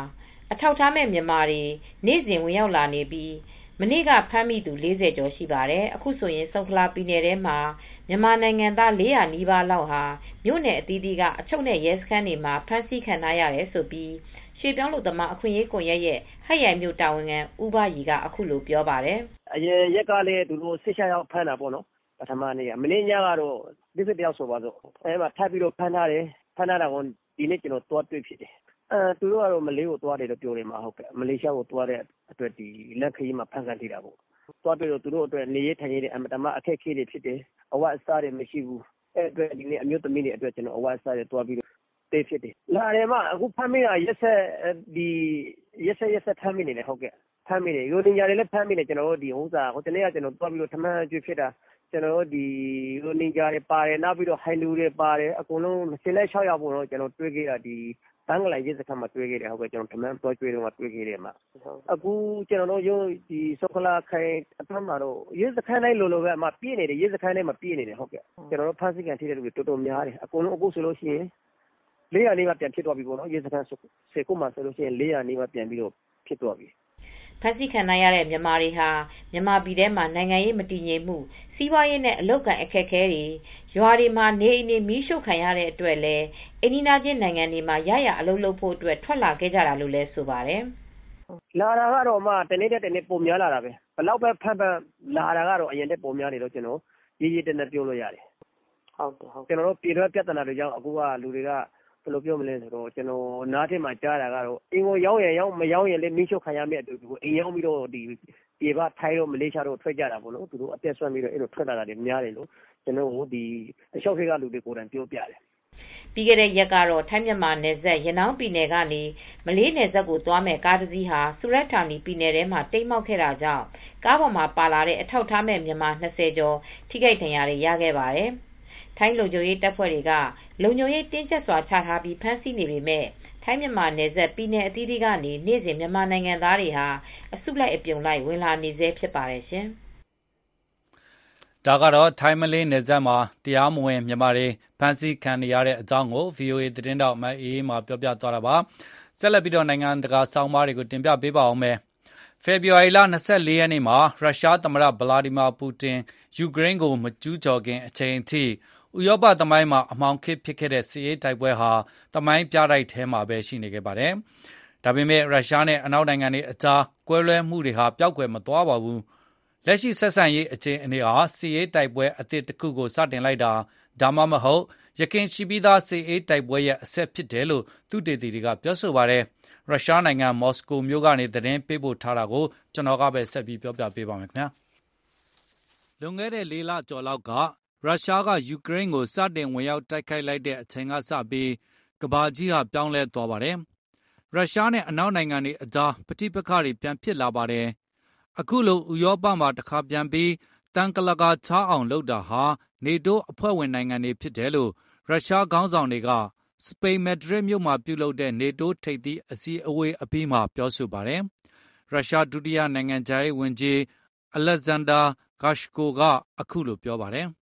အထောက်ထားမဲ့မြန်မာတွေနေ့စဉ်ဝင်ရောက်လာနေပြီးမနေ့ကဖမ်းမိသူ၄၀ကျော်ရှိပါတယ်အခုဆိုရင်ဆုန်ခလာပြည်နယ်ထဲမှာမြန်မာနိုင်ငံသား၄၀၀နီးပါးလောက်ဟာမြို့နယ်အသီးသီးကအချုပ်နဲ့ရဲစခန်းတွေမှာဖမ်းဆီးခံထားရတယ်ဆိုပြီးရွှေပြောင်းလို့သမားအခွင့်အရေးကွန်ရက်ရဲ့ဟတ်ရိုင်မြို့တာဝန်ခံဦးဘရီကအခုလိုပြောပါတယ်အရင်ရက်ကလည်းသူတို့စစ်ချရောက်ဖမ်းတာပေါ့နော်ပထမနေ့ကမနေ့ညကတော့ဒီစစ်တယောက်ဆိုပါစို့အဲမှာထပ်ပြီးတော့ဖမ်းထားတယ်ဖမ်းထားတာကဒီနေ့ကျွန်တော်သွားတွေ့ဖြစ်တယ်အဲသူတို့ကတော့မလေးကိုသွားတယ်လို့ပြောတယ်မှာဟုတ်ကဲ့မလေးရှားကိုသွားတဲ့အတွက်ဒီလက်ခရီးမှာဖမ်းခံထိတာပေါ့သွားတွေ့တော့သူတို့အတွက်နေရထိုင်ရတဲ့အမတမအခက်အခဲတွေဖြစ်တယ်အဝတ်အစားတွေမရှိဘူးအဲအတွက်ဒီနေ့အမျိုးသမီးတွေအတွက်ကျွန်တော်အဝတ်အစားတွေသွားပြီးတော့တေးဖြစ်တယ်လာတယ်မှာအခုဖမ်းမိတာရက်ဆက်ဒီရက်ဆက်ရက်ဆက်ဖမ်းမိနေတယ်ဟုတ်ကဲ့ဖမ်းမိတယ်ရိုးတင်ကြတယ်လည်းဖမ်းမိတယ်ကျွန်တော်တို့ဒီဥစ္စာဟိုတနေ့ကကျွန်တော်သွားပြီးတော့ထမန်းကျွေးဖြစ်တာကျွန်တော်တို့ဒီရိုးတင်ကြတယ်ပါတယ်နောက်ပြီးတော့ဟိုင်လူတွေပါတယ်အကုန်လုံးဆယ်လက်၆ယောက်ပေါ့နော်ကျွန်တော်တွေ့ခဲ့တာဒီတန်းကလိုက်ရေးစခန်းမှာတွေ့ခဲ့တယ်ဟုတ်ကဲ့ကျွန်တော်ထမန်းသွားကျွေးတော့တွေ့ခဲ့တယ်မှာအခုကျွန်တော်တို့ရိုးဒီစောကလာခိုင်အထမ်းမှာတော့ရေးစခန်းတိုင်းလိုလိုပဲအမပြည့်နေတယ်ရေးစခန်းတိုင်းမှာပြည့်နေတယ်ဟုတ်ကဲ့ကျွန်တော်တို့ဖမ်းဆီးခံထိတဲ့လူတွေတော်တော်များတယ်အကုန်လုံးအခုဆိုလို့ရှိရင်လေးရာနေမှာပြန်ဖြစ်သွားပြီပေါ့နော်ရေစခန်းစေကုမှာဆိုလို့ရှိရင်လေးရာနေမှာပြန်ပြီးတော့ဖြစ်သွားပြီဖမ်းဆီးခံရတဲ့မြန်မာတွေဟာမြန်မာပြည်ထဲမှာနိုင်ငံရေးမတည်ငြိမ်မှုစီးပွားရေးနဲ့အလုပ်ကိုင်အခက်အခဲတွေရွာတွေမှာနေအိမ်တွေမီးရှို့ခံရတဲ့အတွက်လည်းအိန္ဒိယချင်းနိုင်ငံတွေမှာရရအလုပ်လုပ်ဖို့အတွက်ထွက်လာခဲ့ကြတာလို့လည်းဆိုပါတယ်လာတာကတော့မှတနေ့တည်းတနေ့ပုံများလာတာပဲဘလောက်ပဲဖမ်းဖမ်းလာတာကတော့အရင်တည်းပုံများနေတော့ကျွန်တော်ရေးရေးတနေ့ပြောလို့ရတယ်ဟုတ်တယ်ဟုတ်ကျွန်တော်တို့ပြည်တွင်းပြဿနာတွေကြောင့်အခုကလူတွေကဘယ်လိုပြောမလဲဆိုတော့ကျွန်တော်နားထဲမှာကြားတာကတော့အင်ကိုရောင်းရရောင်းမရောင်းရင်လည်းမင်းချုပ်ခံရမယ့်အတူတူအိမ်ရောင်းပြီးတော့ဒီပြေပါထိုင်းတော့မလေးရှားတော့ထွက်ကြတာပေါ့နော်သူတို့အသက်ဆွမ်းပြီးတော့အဲ့လိုထွက်လာတာတွေများတယ်လို့ကျွန်တော်တို့ဒီအလျှောက်ခေတ်ကလူတွေကိုယ်တိုင်ပြောပြတယ်ပြီးခဲ့တဲ့ရက်ကတော့ထိုင်းမြန်မာနယ်စပ်ရနောင်းပြည်နယ်ကနေမလေးနယ်စပ်ကိုသွားမဲ့ကားတစ်စီးဟာစူရက်ဌာနီပြည်နယ်ထဲမှာတိမ်းမှောက်ခဲ့တာကြောင့်ကားပေါ်မှာပါလာတဲ့အထောက်ထားမဲ့မြန်မာ၂၀ကျော်ထိခိုက်ဒဏ်ရာတွေရခဲ့ပါတယ်ထိုင်းလုံခြုံရေးတပ်ဖွဲ့တွေကလုံခြုံရေးတင်းကျပ်စွာချထားပြီးဖမ်းဆီးနေပေမဲ့ထိုင်းမြန်မာနယ်စပ်ပြည်နယ်အသီးသီးကနေနေ့စဉ်မြန်မာနိုင်ငံသားတွေဟာအစုလိုက်အပြုံလိုက်ဝင်လာနေဆဲဖြစ်ပါတယ်ရှင်။ဒါကတော့ထိုင်းမလေးနယ်စပ်မှာတရားမဝင်မြန်မာတွေဖမ်းဆီးခံနေရတဲ့အကြောင်းကို ဗွီအိုအေ သတင်းတောက်မအေးအေးမှပြောပြသွားတာပါ။ဆက်လက်ပြီးတော့နိုင်ငံတကာဆောင်းပါးတွေကိုတင်ပြပေးပါအောင်မယ်။ဖေဖော်ဝါရီလ၂၄ရက်နေ့မှာရုရှားသမ္မတဗလာဒီမာပူတင်ယူကရိန်းကိုမကျူးကျော်ခင်အချိန်အထိဥရောပသမိုင်းမှာအမှောင်ခေတ်ဖြစ်ခဲ့တဲ့စစ်ရေးတိုက်ပွဲဟာသမိုင်းပြတိုက်ထဲမှာပဲရှိနေခဲ့ပါတယ်။ဒါပေမဲ့ရုရှားနဲ့အနောက်နိုင်ငံတွေအကြားကွဲလွဲမှုတွေဟာပျောက်ကွယ်မသွားပါဘူး။လက်ရှိဆက်ဆံရေးအခြေအနေဟာစစ်ရေးတိုက်ပွဲအသစ်တစ်ခုကိုစတင်လိုက်တာဒါမှမဟုတ်ယခင်ရှိပြီးသားစစ်ရေးတိုက်ပွဲရဲ့အဆက်ဖြစ်တယ်လို့သူတေသီတွေကပြောဆိုပါတယ်။ရုရှားနိုင်ငံမော်စကိုမြို့ကနေသတင်းပေးပို့ထားတာကိုကျွန်တော်ကပဲဆက်ပြီးပြောပြပေးပါမယ်ခင်ဗျာ။လွန်ခဲ့တဲ့လေးလကျော်လောက်ကရုရှားကယူကရိန်းကိုစတင်ဝင်ရောက်တိုက်ခိုက်လိုက်တဲ့အချိန်ကစပြီးကမ္ဘာကြီးဟာပြောင်းလဲသွားပါတယ်။ရုရှားနဲ့အနောက်နိုင်ငံတွေအကြားပဋိပက္ခတွေပြန်ဖြစ်လာပါတယ်။အခုလိုဥရောပမှာတစ်ခါပြန်ပြီးတန်ကလကာချားအောင်လုပ်တာဟာနေတိုးအဖွဲ့ဝင်နိုင်ငံတွေဖြစ်တယ်လို့ရုရှားခေါင်းဆောင်တွေကစပိန်မက်ဒရစ်မြို့မှာပြုလုပ်တဲ့နေတိုးထိပ်သီးအစည်းအဝေးအပြီးမှာပြောဆိုပါတယ်။ရုရှားဒုတိယနိုင်ငံခြားရေးဝန်ကြီးအလက်ဇန်ဒါဂါရှ်ကိုကအခုလိုပြောပါတယ်။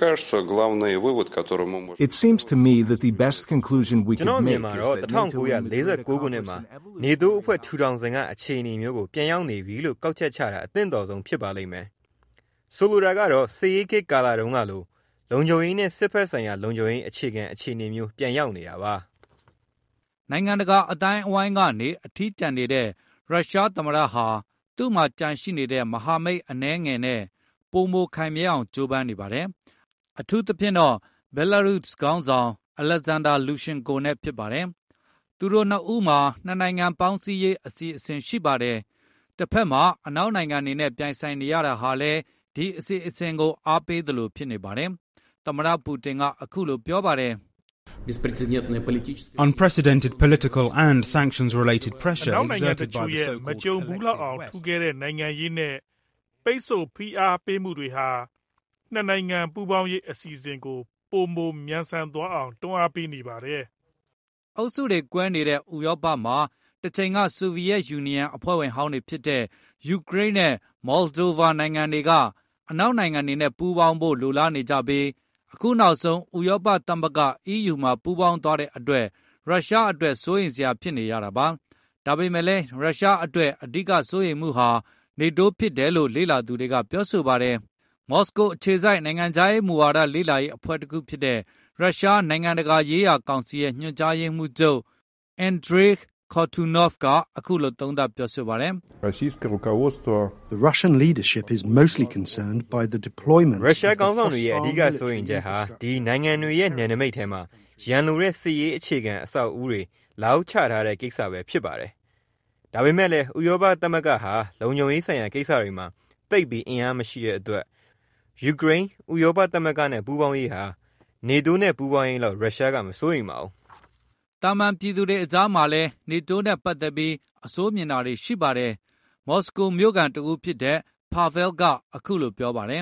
It seems to me that the best conclusion we could make is that ၁၉၄၉ခုနှစ်မှာနေတိုးအဖွဲ့ထူထောင်စဉ်ကအခြေအနေမျိုးကိုပြန်ရောက်နေပြီလို့ကောက်ချက်ချတာအသင့်တော်ဆုံးဖြစ်ပါလိမ့်မယ်။ဆိုလိုတာကတော့စစ်ရေးခေတ်ကာလတုန်းကလိုလုံခြုံရေးနဲ့စစ်ဖက်ဆိုင်ရာလုံခြုံရေးအခြေခံအခြေအနေမျိုးပြန်ရောက်နေတာပါ။နိုင်ငံတကာအတိုင်းအဝိုင်းကနေအထီးကျန်နေတဲ့ရုရှားသမ္မတဟာသူ့မှာကြံရှိနေတဲ့မဟာမိတ်အနှဲငယ်နဲ့ပိုမိုခိုင်မြဲအောင်ကြိုးပမ်းနေပါတယ်။အထူးသဖြင့်တော့ဘယ်လာရုစ်ခေါင်းဆောင်အလက်ဇန်ဒါလူရှင်ကိုနဲ့ဖြစ်ပါတယ်။သူတို့နှစ်ဦးမှာနှစ်နိုင်ငံပေါင်းစည်းရေးအစီအစဉ်ရှိပါတယ်။တစ်ဖက်မှာအနောက်နိုင်ငံတွေနဲ့ပြိုင်ဆိုင်နေရတာဟာလည်းဒီအစီအစဉ်ကိုအားပေးသလိုဖြစ်နေပါတယ်။သမ္မတပူတင်ကအခုလိုပြောပါတယ်။ Unprecedented political and sanctions-related pressure exerted by the so-called မကြုံဘူးလောက်အောင်ထူခဲ့တဲ့နိုင်ငံရေးနဲ့ပိတ်ဆို့ဖိအားပေးမှုတွေဟာနှစ်နိုင်ငံပူးပေါင်းရေးအစီအစဉ်ကိုပိုမိုမြန်ဆန်သွားအောင်တွန်းအားပေးနေပါတယ်။အုပ်စုတွေကွဲနေတဲ့ဥရောပမှာတစ်ချိန်ကဆိုဗီယက်ယူနီယံအဖွဲ့ဝင်ဟောင်းတွေဖြစ်တဲ့ယူကရိန်းနဲ့မော်လ်ဒိုဗာနိုင်ငံတွေကအနောက်နိုင်ငံတွေနဲ့ပူးပေါင်းဖို့လိုလားနေကြပြီးအခုနောက်ဆုံးဥရောပသမဂ္ဂ အီးယူ မှာပူးပေါင်းသွားတဲ့အတွက်ရုရှားအတွက်စိုးရိမ်စရာဖြစ်နေရတာပါ။ဒါပေမဲ့လည်းရုရှားအတွက်အဓိကစိုးရိမ်မှုဟာနေတိုးဖြစ်တယ်လို့လေ့လာသူတွေကပြောဆိုပါတယ်။မော်စကိုအခြေစိုက်နိုင်ငံခြားရေးမူဝါဒလေ့လာရေးအဖွဲ့တစ်ခုဖြစ်တဲ့ရုရှားနိုင်ငံတကာရေးရာကောင်စီရဲ့ညွှန်ကြားရေးမှူးချုပ်အန်ဒရေး Kortunov ကအခုလိုသုံးသပ်ပြောဆိုပါတယ်။ The Russian leadership is mostly concerned by the deployment ရုရှားကောင်ဆောင်တွေရဲ့အဓိကစိုးရိမ်ချက်ဟာဒီနိုင်ငံတွေရဲ့နယ်နိမိတ်ထဲမှာရန်လိုတဲ့စစ်ရေးအခြေခံအဆောက်အဦတွေလောက်ချထားတဲ့ကိစ္စပဲဖြစ်ပါတယ်။ဒါပေမဲ့လည်းဥရောပသမဂ္ဂဟာလုံခြုံရေးဆိုင်ရာကိစ္စတွေမှာတိတ်ပြီးအင်အားမရှိတဲ့အတွက်ယူကရိန်းဥရောပသမဂ္ဂနဲ့ပူးပေါင်းရေးဟာနေတိုးနဲ့ပူးပေါင်းရေးလောက်ရုရှားကမစိုးရိမ်ပါဘူး။တာမန်ပြည်သူတွေအကြားမှာလည်းနေတိုးနဲ့ပတ်သက်ပြီးအဆိုးမြင်တာတွေရှိပါတယ်။မော်စကိုမြို့ကန်တဦးဖြစ်တဲ့ပါဗဲလ်ကအခုလိုပြောပါတယ်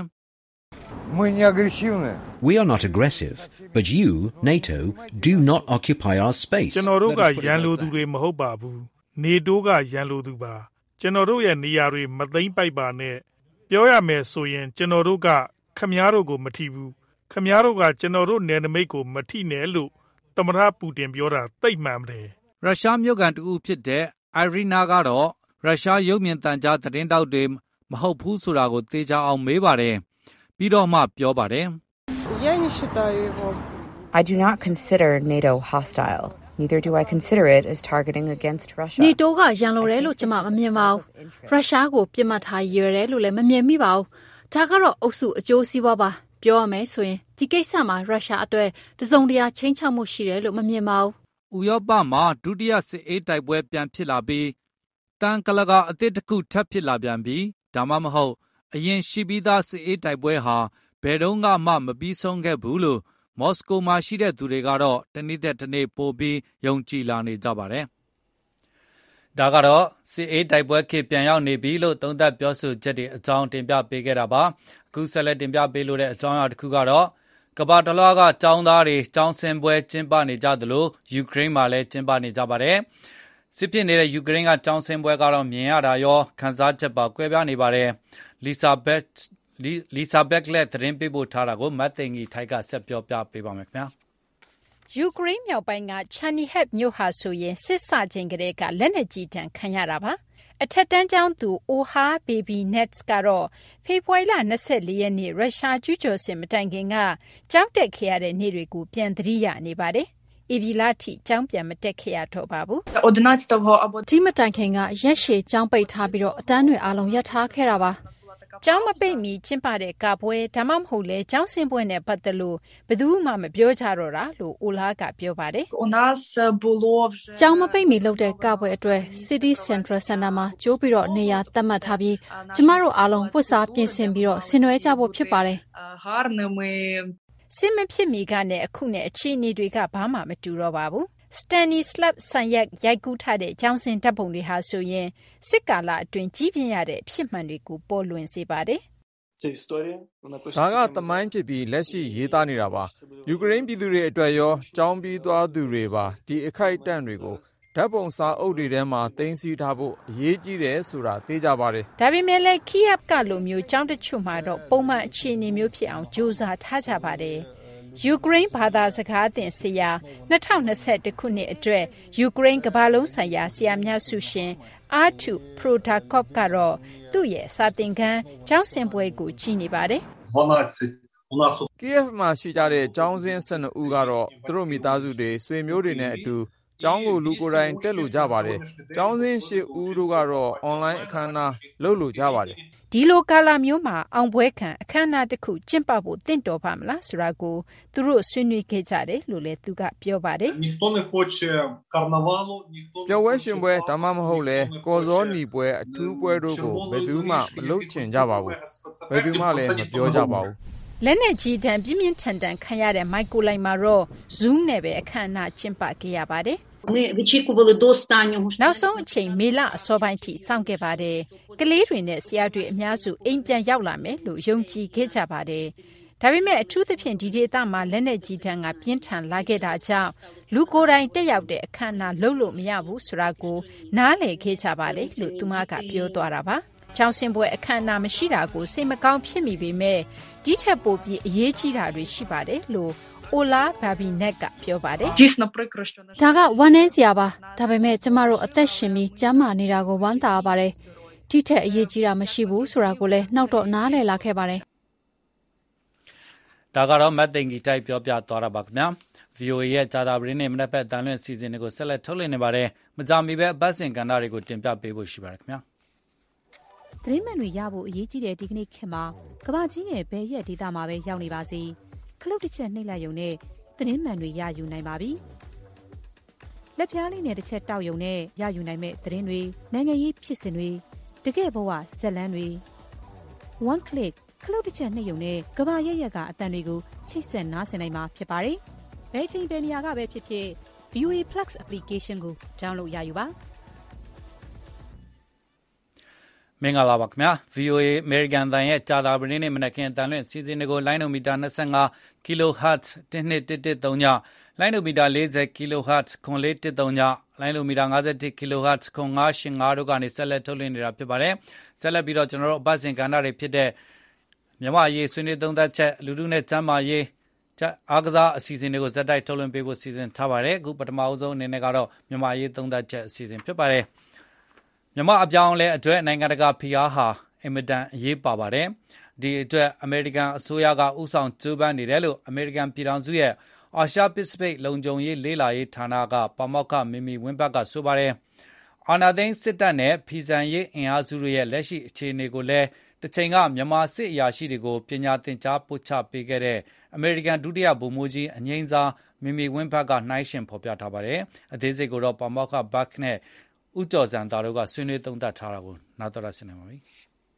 ။ We are not aggressive, but you, NATO, do not occupy our space. ကျွန်တော်တို့ကရန်လိုသူတွေမဟုတ်ပါဘူး။ နေတိုးကရန်လိုသူပါ။ကျွန်တော်တို့ရဲ့နေရာတွေမသိမ်းပိုက်ပါနဲ့။ပြောရမယ်ဆိုရင်ကျွန်တော်တို့ကခမည်းတော်ကိုမထိဘူး။ခမည်းတော်ကကျွန်တော်တို့နယ်နိမိတ်ကိုမထိနဲ့လို့သမ္မတပူတင်ပြောတာသိမှန်တယ်။ရုရှားမြို့ကန်တဦးဖြစ်တဲ့အိုင်ရီနာကတော့ရုရှားရုပ်မြင်သံကြားသတင်းတောက်တွေမဟုတ်ဘူးဆိုတာကိုသေချာအောင်မေးပါတယ်။ပြီးတော့မှပြောပါတယ်။ I do not consider NATO hostile. Neither do I consider it as targeting against Russia. နေတိုးကရန်လိုတယ်လို့ကျွန်မမမြင်ပါဘူး။ရုရှားကိုပြစ်မှတ်ထားရည်ရဲလို့လည်းမမြင်မိပါဘူး။ဒါကတော့အုပ်စုအကျိုးစီးပွားပါ။ပြောရမယ်ဆိုရင်ဒီကိစ္စမှာရုရှားအတွက်တစုံတရာချင်းချောက်မှုရှိတယ်လို့မမြင်ပါဘူး။ဥရောပမှာဒုတိယစစ်အေးတိုက်ပွဲပြန်ဖြစ်လာပြီးတန်ကလကအသစ်တစ်ခုထပ်ဖြစ်လာပြန်ပြီးဒါမှမဟုတ်အရင်ရှိပြီးသားစစ်အေးတိုက်ပွဲဟာဘယ်တော့မှမပြီးဆုံးခဲ့ဘူးလို့မော်စကိုမှာရှိတဲ့သူတွေကတော့တနေ့တက်တနေ့ပိုပြီးယုံကြည်လာနေကြပါတယ်။ဒါကတော့စစ်အေးတိုက်ပွဲခေတ်ပြန်ရောက်နေပြီလို့သုံးသပ်ပြောဆိုချက်တွေအကြောင်းတင်ပြပေးခဲ့တာပါ။အခုဆက်လက်တင်ပြပေးလိုတဲ့အကြောင်းအရာတစ်ခုကတော့ကမ္ဘာတလွှားကចောင်းသားတွေចောင်းဆင်းပွဲကျင်းပနေကြသလိုယူကရိန်းမှာလည်းကျင်းပနေကြပါတယ်။စစ်ဖြစ်နေတဲ့ယူကရိန်းကចောင်းဆင်းပွဲကတော့မြင်ရတာရောခန်းစားချက်ပါကွဲပြားနေပါတယ်။လီဆာဘက်လီဆာဘက်လက်သတင်းပေးပို့ထားတာကိုမတ်သိန်ကြီးထိုက်ကဆက်ပြောပြပေးပါမယ်ခင်ဗျာ။ယူကရိန်းမြောက်ပိုင်းကချန်နီဟက်မြို့ဟာဆိုရင်စစ်စချင်းကလေးကလက်နက်ကြီးတန်းခံရတာပါ။အထက်တန်းကျောင်းသူအိုဟာဘေဘီနက်စ်ကတော့ဖေဖော်ဝါရီလ၂၄ရက်နေ့ရုရှားကျူးကျော်စစ်မတိုင်ခင်ကကြောက်တက်ခဲ့ရတဲ့နေ့တွေကိုပြန်သတိရနေပါတယ်။ဧပြီလထိကျောင်းပြန်မတက်ခဲ့ရတော့ပါဘူး။ဒီမတိုင်ခင်ကရက်ရှည်ကျောင်းပိတ်ထားပြီးတော့အတန်းတွေအလုံးရပ်ထားခဲ့တာပါ။ကျောင်းမပိတ်မီကျင်းပတဲ့ကပွဲဒါမှမဟုတ်လေကျောင်းဆင်းပွဲနဲ့ပတ်သက်လို့ဘယ်သူမှမပြောကြတော့တာလို့အိုလာကပြောပါတယ်။ကျောင်းမပိတ်မီလုပ်တဲ့ကပွဲအတွက် City Central Center မှာကြိုးပြီးတော့နေရာသတ်မှတ်ထားပြီးကျမတို့အားလုံးဝတ်စားပြင်ဆင်ပြီးတော့ဆင်နွှဲကြဖို့ဖြစ်ပါတယ်။စစ်မဖြစ်မီကနဲ့အခုနဲ့အခြေအနေတွေကဘာမှမတူတော့ပါဘူး။ Stanislav Sanyak ရိုက်ကူးထားတဲ့ကျောင်းစဉ်တပ်ပုံတွေဟာဆိုရင်စစ်ကာလအတွင်းကြီးပြင်းရတဲ့အဖြစ်မှန်တွေကိုပေါ်လွင်စေပါတယ်။ဒါကသမိုင်းဖြစ်ပြီးလက်ရှိရေးသားနေတာပါ။ယူကရိန်းပြည်သူတွေအတွက်ရောကျောင်းပြီးသွားသူတွေပါဒီအခိုက်အတန့်တွေကိုဓာတ်ပုံစာအုပ်တွေထဲမှာသိမ်းဆည်းထားဖို့အရေးကြီးတယ်ဆိုတာသိကြပါတယ်။ဒါပေမဲ့လည်း Kiev ကလိုမျိုးကျောင်းတချို့မှာတော့ပုံမှန်အခြေအနေမျိုးဖြစ်အောင်ကြိုးစားထားကြပါတယ်။ယူကရိန်းဘာသာစကားသင်ဆရာ၂၀၂၁ခုနှစ်အတွက်ယူကရိန်းကမ္ဘာလုံးဆိုင်ရာဆရာများဆုရှင်အာထုပရိုဒါကော့ကတော့သူ့ရဲ့စာသင်ခန်းကျောင်းဆင်းပွဲကိုကြည့်နေပါတယ်။ Kiev မှာရှိကြတဲ့ကျောင်းဆင်း၁၂ဦးကတော့သူတို့မိသားစုတွေဆွေမျိုးတွေနဲ့အတူကျောင်းကိုလူကိုယ်တိုင်တက်လို့ကြပါတယ်။ကျောင်းဆင်း၈ဦးတို့ကတော့အွန်လိုင်းအခမ်းအနားလုပ်လို့ကြပါတယ်။ဒီလိုကာလမျိုးမှာအောင်ပွဲခံအခမ်းအနားတစ်ခုကျင်းပဖို့တင့်တော်ပါမလားဆိုတာကိုသူတို့ဆွေးနွေးခဲ့ကြတယ်လို့လည်းသူကပြောပါတယ်။ပျော်ပွဲရှင်ပွဲဒါမှမဟုတ်လေကော်စောနီပွဲအထူးပွဲတို့ကိုဘယ်သူမှမလုပ်ချင်ကြပါဘူး။ဘယ်သူမှလည်းမပြောကြပါဘူး။လက်နဲ့ကြီးတန်းပြင်းပြင်းထန်ထန်ခံရတဲ့မိုက်ကိုလိုက်မှာတော့ Zoom နဲ့ပဲအခမ်းအနားကျင်းပခဲ့ရပါတယ်။နောက်ဆုံးအချိန်မေလအစောပိုင်းထိစောင့်ခဲ့ပါတယ်။ကလေးတွေနဲ့ဆရာတွေအများစုအိမ်ပြန်ရောက်လာမယ်လို့ယုံကြည်ခဲ့ကြပါတယ်။ဒါပေမဲ့အထူးသဖြင့်ဒီဒေသမှာလက်နက်ကြီးတန်းကပြင်းထန်လာခဲ့တာကြောင့်လူကိုယ်တိုင်တက်ရောက်တဲ့အခမ်းအနားလုပ်လို့မရဘူးဆိုတာကိုနားလည်ခဲ့ကြပါတယ်လို့သူမကပြောသွားတာပါ။ကျောင်းဆင်းပွဲအခမ်းအနားမရှိတာကိုစိတ်မကောင်းဖြစ်မိပေမဲ့ဒီထက်ပိုပြီးအရေးကြီးတာတွေရှိပါတယ်လို့အိုလာဘာဘီနက်ကပြောပါတယ်။ "ဒါကဝမ်းနည်းစရာပါ။ဒါပေမဲ့ကျမတို့အသက်ရှင်ပြီးကျန်းမာနေတာကိုဝမ်းသာရပါတယ်။ဒီထက်အရေးကြီးတာမရှိဘူးဆိုတာကိုလည်းနောက်တော့နားလည်လာခဲ့ပါတယ်။ဒါကတော့မတ်သိင်္ဂီတိုက်ပြောပြသွားတာပါခင်ဗျာ။ V O A ရဲ့ဂျာတာပရင်းနဲ့မနက်ဖက်တန်လွင့်စီစဉ်တွေကိုဆက်လက်ထုတ်လွှင့်နေပါတယ်။မကြမီပဲအပတ်စဉ်ကဏ္ဍတွေကိုတင်ပြပေးဖို့ရှိပါတယ်ခင်ဗျာ။သတင်းမှန်တွေရဖို့အရေးကြီးတဲ့ဒီကနေ့ခေတ်မှာကမ္ဘာကြီးရဲ့ဘယ်ရက်ဒေသမှာပဲရောက်နေပါစေခလုတ်တစ်ချက်နှိပ်လိုက်ရုံနဲ့သတင်းမှန်တွေရယူနိုင်ပါပြီ။လက်ပြားလေးနဲ့တစ်ချက်တောက်ရုံနဲ့ရယူနိုင်မဲ့သတင်းတွေနိုင်ငံရေးဖြစ်စဉ်တွေတကယ့်ဘဝဇက်လန်းတွေ one click ခလုတ်တစ်ချက်နှိပ်ရုံနဲ့ကမ္ဘာရဲ့ရက်ကအတန်တွေကိုချိတ်ဆက်နားဆင်နိုင်မှာဖြစ်ပါတယ်။ဘယ်ချိန်ဘယ်နေရာကပဲဖြစ်ဖြစ် V O A Plus application ကို download ရယူပါ။မင်္ဂလာပါခင်ဗျာ V O A American တန်ရဲ့ဂျာတာပရင်းနဲ့မနက်ခင်းတန်လွင့်စီစဉ်တွေကိုလိုင်းနိုမီတာ၂၅ kilohertz တစ်နှစ်တစ်တစ်သုံးညလိုင်းနိုမီတာ၄၀ kilohertz ခွန်လေးတစ်သုံးညလိုင်းနိုမီတာ၅၁ kilohertz ခွန်၅၈၅တို့ကနေဆက်လက်ထုတ်လွှင့်နေတာဖြစ်ပါတယ်ဆက်လက်ပြီးတော့ကျွန်တော်တို့အပတ်စဉ်ကဏ္ဍတွေဖြစ်တဲ့မြန်မာရေးဆွေးနွေးသုံးသပ်ချက်လူထုနဲ့ကျမ်းမာရေးအားကစားအစီအစဉ်တွေကိုဇက်တိုက်ထုတ်လွှင့်ပေးဖို့စီစဉ်ထားပါတယ်အခုပထမအဆုံးအနေနဲ့ကတော့မြန်မာရေးသုံးသပ်ချက်အစီအစဉ်ဖြစ်ပါတယ်မြန်မာအပြောင်းလဲအတွက်နိုင်ငံတကာဖိအားဟာအင်မတန်အရေးပါပါတယ်ဒီအတွက်အမေရိကန်အစိုးရကဥဆောင်ကြိုးပမ်းနေတယ်လို့အမေရိကန်ပြည်ထောင်စုရဲ့အာရှပစိဖိတ်လုံခြုံရေးလေးလာရေးဌာနကပါမောက္ခမီမီဝင်းဘတ်ကဆိုပါတယ်အာနာသိန်းစစ်တပ်နဲ့ဖီဇန်ရေးအင်အားစုတွေရဲ့လက်ရှိအခြေအနေကိုလည်းတစ်ချိန်ကမြန်မာစစ်အရာရှိတွေကိုပညာသင်ကြားပို့ချပေးခဲ့တဲ့အမေရိကန်ဒုတိယဗိုလ်မှူးကြီးအငိမ့်စားမီမီဝင်းဘတ်ကနှိုင်းယှဉ်ဖော်ပြထားပါတယ်အသေးစိတ်ကိုတော့ပါမောက္ခဘတ်နဲ့ဦးကျော်စံသားတို့ကဆွေးနွေးသုံးသပ်ထားတာကိုနားတော်ရဆင်နေပါပြီ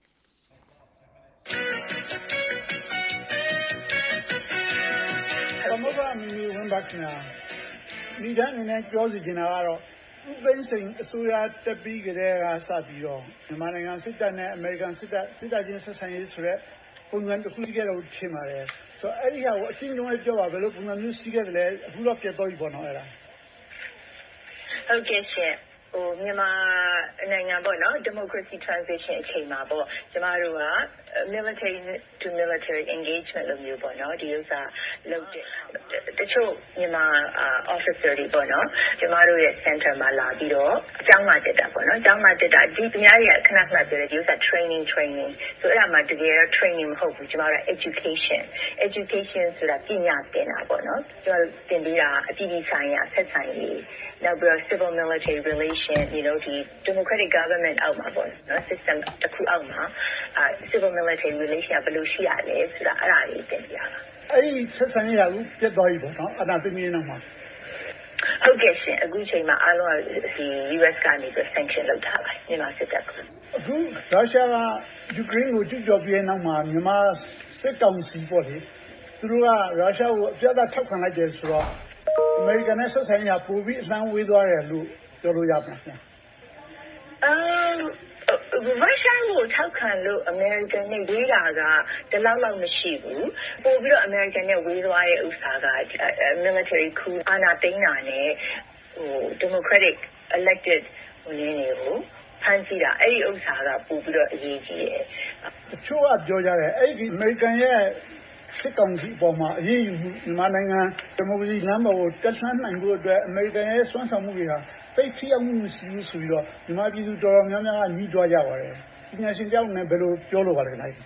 ။ဘာမှမမီဝင်ပါကနာဒီတိုင်းနဲ့ပြောစီချင်တာကတော့ဥပဒေဆိုင်အစိုးရတက်ပြီးကြတဲ့ကစပြီးတော့မြန်မာနိုင်ငံစစ်တပ်နဲ့အမေရိကန်စစ်တပ်စစ်တပ်ချင်းဆက်ဆံရေးဆိုတဲ့ပုံစံတစ်ခုရှိခဲ့လို့ထင်ပါတယ်။ဆိုတော့အဲ့ဒီဟာကိုအချင်းချင်းပြောပါဘယ်လိုပုံစံမျိုးရှိခဲ့တယ်လဲအခုတော့ပြတ်တော့ပြီပေါ့နော်အဲ့ဒါ။ဟုတ်ကဲ့ရှင်ဟိုမြန်မာနိုင်ငံပေါ့နော် democracy transition အချိန်မှာပေါ့ကျမတို့က military to military engagement လို့မျိုးပေါ့နော်ဒီဥစ္စာလုပ်တဲ့တချို့မြန်မာ officer တွေပေါ့နော်ကျမတို့ရဲ့ center မှာလာပြီးတော့အကြောင်းမှတက်တာပေါ့နော်အကြောင်းမှတက်တာဒီပညာရေးခဏခဏပြောတယ်ဒီဥစ္စာ training training ဆိုအဲ့ဒါမှတကယ်တော့ training မဟုတ်ဘူးကျမတို့ education education ဆိုတာပညာသင်တာပေါ့နော်ကျမတို့သင်ပေးတာအပြည်ပြည်ဆိုင်ရာဆက်ဆံရေးနောက်ပြီး civil military relation you know ဒီ democratic government အောက်မှာပေါ့နော် system တစ်ခုအောက်မှာ civil military relation ဘယ်လိုရှိရလဲဆိုတာအဲ့ဒါလေးသင်ပြရတာအဲ့ဒီဆက်ဆံရေးကပြတ်သွားပြီပေါ့နော်အဲ့ဒါသိမြင်တော့မှာဟုတ်ကဲ့ရှင်အခုချိန်မှာအားလုံးဒီ U S ကနေပြီး sanction လုပ်ထားပါတယ်မြန်မာစစ်တပ်ကအခုရုရှားကယူကရိန်းကိုကျူးကျော်ပြီးနောက်မှာမြန်မာစစ်ကောင်စီပေါ့လေသူတို့ကရုရှားကိုအပြတ်သားထောက်ခံလိုက်တယ်ဆိုတော့အမေရိကန်နဲ့ဆက်ဆံရေးပိုပြီးအဆန်းဝေးသွားတယ်လို့ပြောလို့ရပါ့မလားအမ်ရုရှားကိုထောက်ခံလို့အမေရိကန်နဲ့ဝေးတာကတလောက်လောက်မရှိဘူးပို့ပြီးတော့အမေရိကန်နဲ့ဝေးသွားတဲ့ဥစ္စာက military coup အာဏာသိမ်းတာနဲ့ဟို democratic elected ဟိုနေနေကိုဖန်ဆီးတာအဲ့ဒီဥစ္စာကပို့ပြီးတော့အရေးကြီးတယ်တချို့ကပြောကြတယ်အဲ့ဒီအမေရိကန်ရဲ့စစ်ကောင်စီပေါ်မှာအရေးယူမှုမြန်မာနိုင်ငံဒီမိုကရေစီလမ်းပေါ်ကိုတက်လှမ်းနိုင်ဖို့အတွက်အမေရိကန်ရဲ့စွမ်းဆောင်မှုတွေဟာသိထိအောင်မှုမရှိဘူးဆိုပြီးတော့မြန်မာပြည်သူတော်တော်များများကညှိတွားကြပါတယ်ပညာရှင်ကြောင့်လည်းဘယ်လိုပြောလို့ပါလဲခင်ဗျာ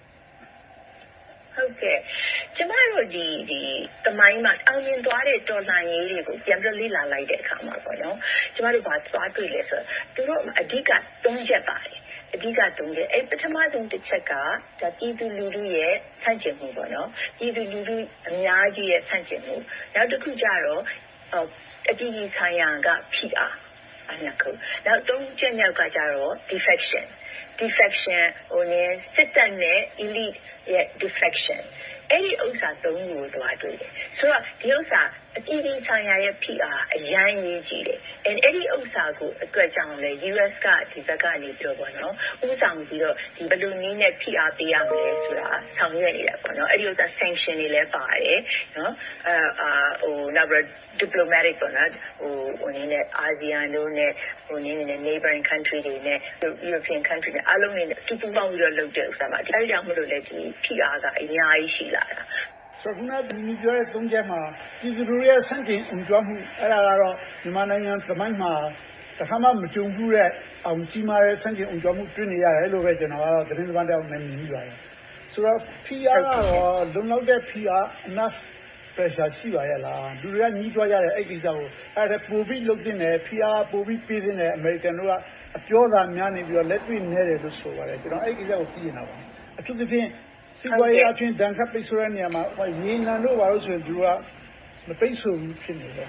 ဟုတ်ကဲ့ကျမတို့ဒီဒီတမိုင်းမှာအောင်မြင်သွားတဲ့တော်လှန်ရေးတွေကိုပြန်ပြီးလေ့လာလိုက်တဲ့အခါမှာပေါ့နော်ကျမတို့ဘာသွားတွေ့လဲဆိုတော့သူတို့အဓိကသုံးချက်ပါတယ်အဓိကသုံးချက်အဲ့ပထမဆုံးတစ်ချက်ကဒါပြည်သူလူထုရဲ့ဆန့်ကျင်မှုပေါ့နော်ပြည်သူလူထုအများကြီးရဲ့ဆန့်ကျင်မှုနောက်တစ်ခုကျတော့အပြည်ပြည်ဆိုင်ရာကဖိအားအဲ့ဒါကိုနောက်သုံးချက်မြောက်ကကျတော့ defection defection ဟိုနေစစ်တပ်နဲ့ elite ရဲ့ defection အဲ့ဒီဥစ္စာသုံးခုကိုသွားတွေ့တယ်ဆိုတော့ဒီဥစ္စာအပြည်ပြည်ဆိုင်ရာရဲ့ဖိအားအရန်ကြီးကြီးတယ်အဲ့အဲ့ဒီဥစ္စာကိုအတွက်ကြောင့်လေ U S ကဒီဘက်ကနေပြောပေါ့နော်ဥဆောင်ပြီးတော့ဒီဘယ်လိုနည်းနဲ့ဖိအားပေးရမလဲဆိုတာဆောင်ရွက်နေတာပေါ့နော်အဲ့ဒီဥစ္စာ sanction တွေလည်းပါတယ်နော်အာအာဟိုနောက်ပြီး diplomatic ပေါ့နော်ဟိုဟိုနည်းနဲ့ အာဆီယံတို့နဲ့ဟိုနည်းနဲ့ neighboring country တွေနဲ့ European country တွေအားလုံးနဲ့တူတူပေါင်းပြီးတော့လုပ်တဲ့ဥစ္စာမှာဒါကြောင့်မလို့လေဒီဖိအားကအများကြီးရှိလာတာဆိုတော့ခုနကဒီပြောတဲ့သုံးချက်မှာပြည်သူတွေရဲ့စန့်ကျင်ဥကြွမှုအဲ့ဒါကတော့မြန်မာနိုင်ငံသမိုင်းမှာတစ်ခါမှမကြုံဘူးတဲ့အောင်ကြီးမားတဲ့စန့်ကျင်ဥကြွမှုတွေ့နေရတယ်လို့ပဲကျွန်တော်ကတော့သတင်းသမားတောင်နဲ့မြင်မိပါတယ်ဆိုတော့ P R ကတော့လုံလောက်တဲ့ P R enough pressure ရှိပါရဲ့လားလူတွေကညီးတွားကြတယ်အဲ့ဒီကိစ္စကိုအဲ့ဒါပိုပြီးလုပ်တင်တယ် P R ပိုပြီးပေးတင်တယ်အမေရိကန်တို့ကအပြောသာများနေပြီးတော့လက်တွေ့နေတယ်လို့ဆိုပါတယ်ကျွန်တော်အဲ့ဒီကိစ္စကိုသိနေတာပါအထူးသဖြင့်စီးပွားရေးအချင်းဒဏ်ခတ်ပိတ်ဆို့တဲ့နေရာမှာရေနံတို့ဘာလို့ဆိုရင်သူကမပိတ်ဆို့ဘူးဖြစ်နေတယ်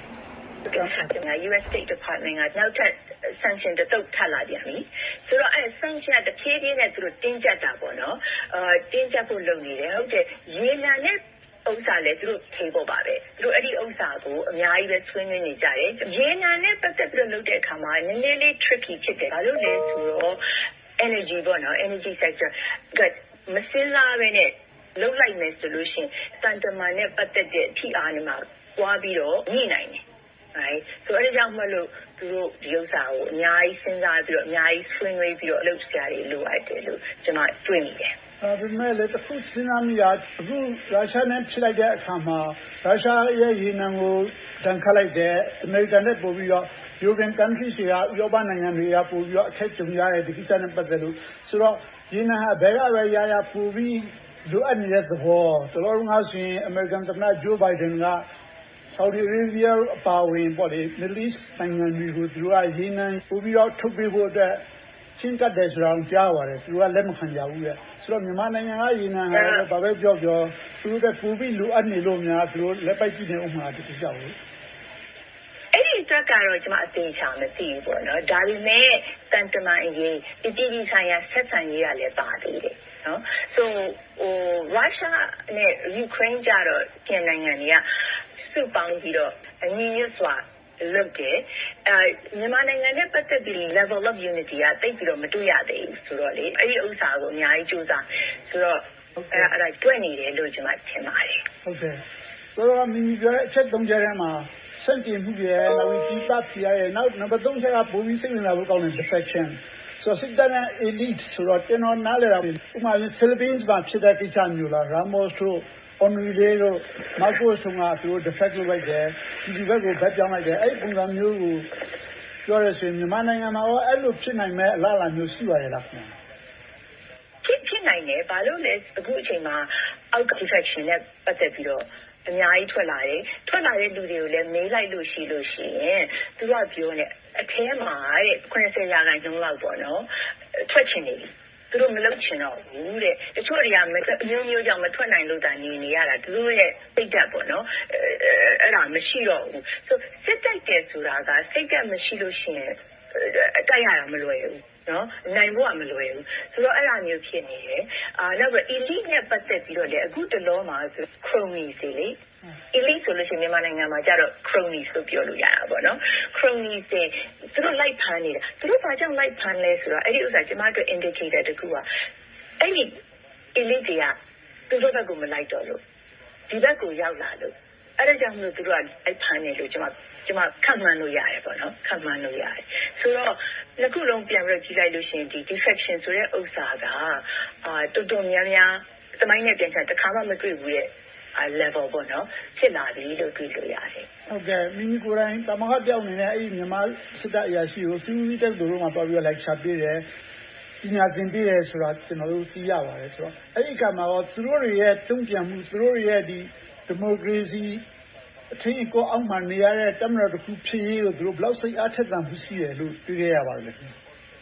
U S State Department ကနောက်ထပ် sanction တစ်တုပ်ထပ်လာပြန်ပြီဆိုတော့အဲ sanction တစ်ဖြည်းဖြည်းနဲ့သူတို့တင်းကျပ်တာပေါ့နော်အာတင်းကျပ်ဖို့လုပ်နေတယ်ဟုတ်တယ်ရေနံနဲ့ဥစ္စာလည်းသူတို့ထိဖို့ပါပဲသူတို့အဲ့ဒီဥစ္စာကိုအများကြီးပဲဆွေးနွေးနေကြတယ်ရေနံနဲ့ပတ်သက်ပြီးလုပ်တဲ့အခါမှာနည်းနည်းလေး tricky ဖြစ်တယ်ဘာလို့လဲဆိုတော့ energy ပေါ့နော် energy sector ကမစင်းလာပဲနဲ့လုပ်လိုက်မယ်ဆိုလို့ရှိရင်တန်တမန်နဲ့ပတ်သက်တဲ့ထိအားနဲ့မှပွားပြီးတော့ညှိနိုင်တယ်right ဆိုတော့အဲ့ဒါကြောင့်မလို့သူတို့ဒီဥစ္စာကိုအများကြီးစဉ်းစားပြီးတော့အများကြီးဆွေးနွေးပြီးတော့အလုပ်စရာတွေလိုအပ်တယ်လို့ကျွန်တော်တွေ့မိတယ်ဒါပေမဲ့လည်းတစ်ခုစဉ်းစားမိတာအခုရုရှားနဲ့ဖြစ်လိုက်တဲ့အခါမှာရုရှားရဲ့ရေနံကိုတန်ခတ်လိုက်တဲ့အမေရိကန်နဲ့ပို့ပြီးတော့ European countries တွေကဥရောပနိုင်ငံတွေကပို့ပြီးတော့အခက်ကြုံရတဲ့ဒီကိစ္စနဲ့ပတ်သက်လို့ဆိုတော့ရေနံဟာဘယ်ကပဲရရပို့ပြီးလိုအပ်နေတဲ့သဘောတော်တော်ငါဆိုရင်အမေရိကန်သမ္မတဂျိုးဘိုင်ဒန်ကဆော်ဒီအာရေဗျအပါအဝင်ပေါ့လေ Middle East နိုင်ငံတွေကိုသူကရေနံပို့ပြီးတော့ထုတ်ပေးဖို့အတွက်ချင်းကတ်တယ်ဆိုတာကိုကြားပါတယ်သူကလက်မခံကြဘူးလေဆိုတော့မြန်မာနိုင်ငံကရေနံဟာဘာပဲပြောပြောသူတို့ကပို့ပြီးလိုအပ်နေလို့များသူတို့လက်ပိုက်ကြည့်နေဥမာတခုကြောက်လို့အဲ့ဒီအတွက်ကတော့ကျွန်မအသေးချာမသိဘူးပေါ့နော်ဒါပေမဲ့တန်တမန်အရေးအတီးတီးဆိုင်ရာဆက်ဆံရေးကလည်းပါသေးတယ်နော်ဆိုဟိုရုရှားနဲ့ယူကရိန်းကြတော့ပြင်နိုင်ငံတွေကစုပေါင်းပြီးတော့အညီညွတ်စွာလုပ်တယ်အဲမြန်မာနိုင်ငံနဲ့ပတ်သက်ပြီး level of unity ကတိတ်ပြီးတော့မတွေ့ရသေးဘူးဆိုတော့လေအဲ့ဒီဥစ္စာကိုအများကြီးစူးစမ်းဆိုတော့အဲ့ဒါအဲ့ဒါတွေ့နေတယ်လို့ကျွန်မထင်ပါတယ်ဟုတ်ကဲ့ဆိုတော့မိမိပြောတဲ့အချက်သုံးချက်ထဲမှာစန့်ကျင်မှုရဲ့နောက်ပြီးပြည်ပပြရရဲ့နောက်နံပါတ်သုံးချက်ကပုံပြီးစိတ်ဝင်စားဖို့ကောင်းတဲ့ defection ဆိုတော့စစ်တပ်နဲ့ elite ဆိုတော့ကျွန်တော်နားလည်တာဥပမာ Philippines မှာဖြစ်တဲ့ကိစ္စမျိုးလား Ramos တို့ Onrile တို့ Marcos တို့ကသူတို့ defect လုပ်လိုက်တယ်ဒီဘက်ကိုဘက်ပြောင်းလိုက်တယ်အဲ့ဒီပုံစံမျိုးကိုပြောရဆိုရင်မြန်မာနိုင်ငံမှာရောအဲ့လိုဖြစ်နိုင်မဲ့အလားအလာမျိုးရှိပါရဲ့လားခင်ဗျဖြစ်ဖြစ်နိုင်တယ်ဘာလို့လဲအခုအချိန်မှာ out defection နဲ့ပတ်သက်ပြီးတော့အများကြီးထွက်လာတယ်ထွက်လာတဲ့လူတွေကိုလည်းမေးလိုက်လို့ရှိလို့ရှိရင်သူကပြောနေအထဲမှာတဲ့ခုနစ်ဆယ်ရာခိုင်နှုန်းလောက်ပေါ့နော်ထွက်ချင်နေပြီသူတို့မလုပ်ချင်တော့ဘူးတဲ့တချို့တွေကမျိုးမျိုးကြောင့်မထွက်နိုင်လို့တာနေနေရတာသူတို့ရဲ့စိတ်ဓာတ်ပေါ့နော်အဲ့ဒါမရှိတော့ဘူးဆိုစစ်တိုက်တယ်ဆိုတာကစိတ်ဓာတ်မရှိလို့ရှိရင်အတိုက်ရတာမလွယ်ဘူးနော်နိုင်ဖို့ကမလွယ်ဘူးဆိုတော့အဲ့ဒါမျိုးဖြစ်နေတယ်အာနောက်ပြီး elite နဲ့ပတ်သက်ပြီးတော့လေအခုတလောမှာ crony စီလေ elite ဆိုလို့ရှိရင်မြန်မာနိုင်ငံမှာကျတော့ crony ဆိုပြောလို့ရတာပေါ့နော် crony စီသူတို့လိုက်ဖမ်းနေတာသူတို့ဘာကြောင့်လိုက်ဖမ်းလဲဆိုတော့အဲ့ဒီဥစ္စာကျမတို့ indicator တခုကအဲ့ဒီ elite တွေကသူတို့ဘက်ကမလိုက်တော့လို့ဒီဘက်ကိုရောက်လာလို့အဲ့ဒါကြောင့်မလို့သူတို့ကလိုက်ဖမ်းနေလို့ကျမကျမခန့်မှန်းလို့ရတယ်ပေါ့နော်ခန့်မှန်းလို့ရတယ်ဆိုတော့နှစ်ခုလုံးပြန်ပြီးကြည့်လိုက်လို့ရှိရင်ဒီ defection ဆိုတဲ့ဥစ္စာကအာတော်တော်များများသမိုင်းနဲ့ပြန်ချင်တစ်ခါမှမတွေ့ဘူးတဲ့ level ပေါ့နော်ဖြစ်လာပြီလို့တွေ့လို့ရတယ်ဟုတ်ကဲ့မိမိကိုယ်တိုင်တမခပြောင်းနေတဲ့အဲ့ဒီမြန်မာစစ်တပ်အရာရှိကိုစီးပွားရေးတက်သူတို့မှပြောပြီးလိုက်ချပေးတယ်ပညာသင်ပေးတယ်ဆိုတာကျွန်တော်တို့သိရပါတယ်ဆိုတော့အဲ့ဒီကမှာတော့သူတို့တွေရဲ့တုံ့ပြန်မှုသူတို့ရဲ့ဒီဒီမိုကရေစီအထင်ကိုအောက်မှာနေရတဲ့တမရတခုဖြစ်ရေးကိုသူတို့ဘလောက်စိတ်အားထက်သန်မှုရှိတယ်လို့တွေ့ခဲ့ရပါလိမ့်မယ်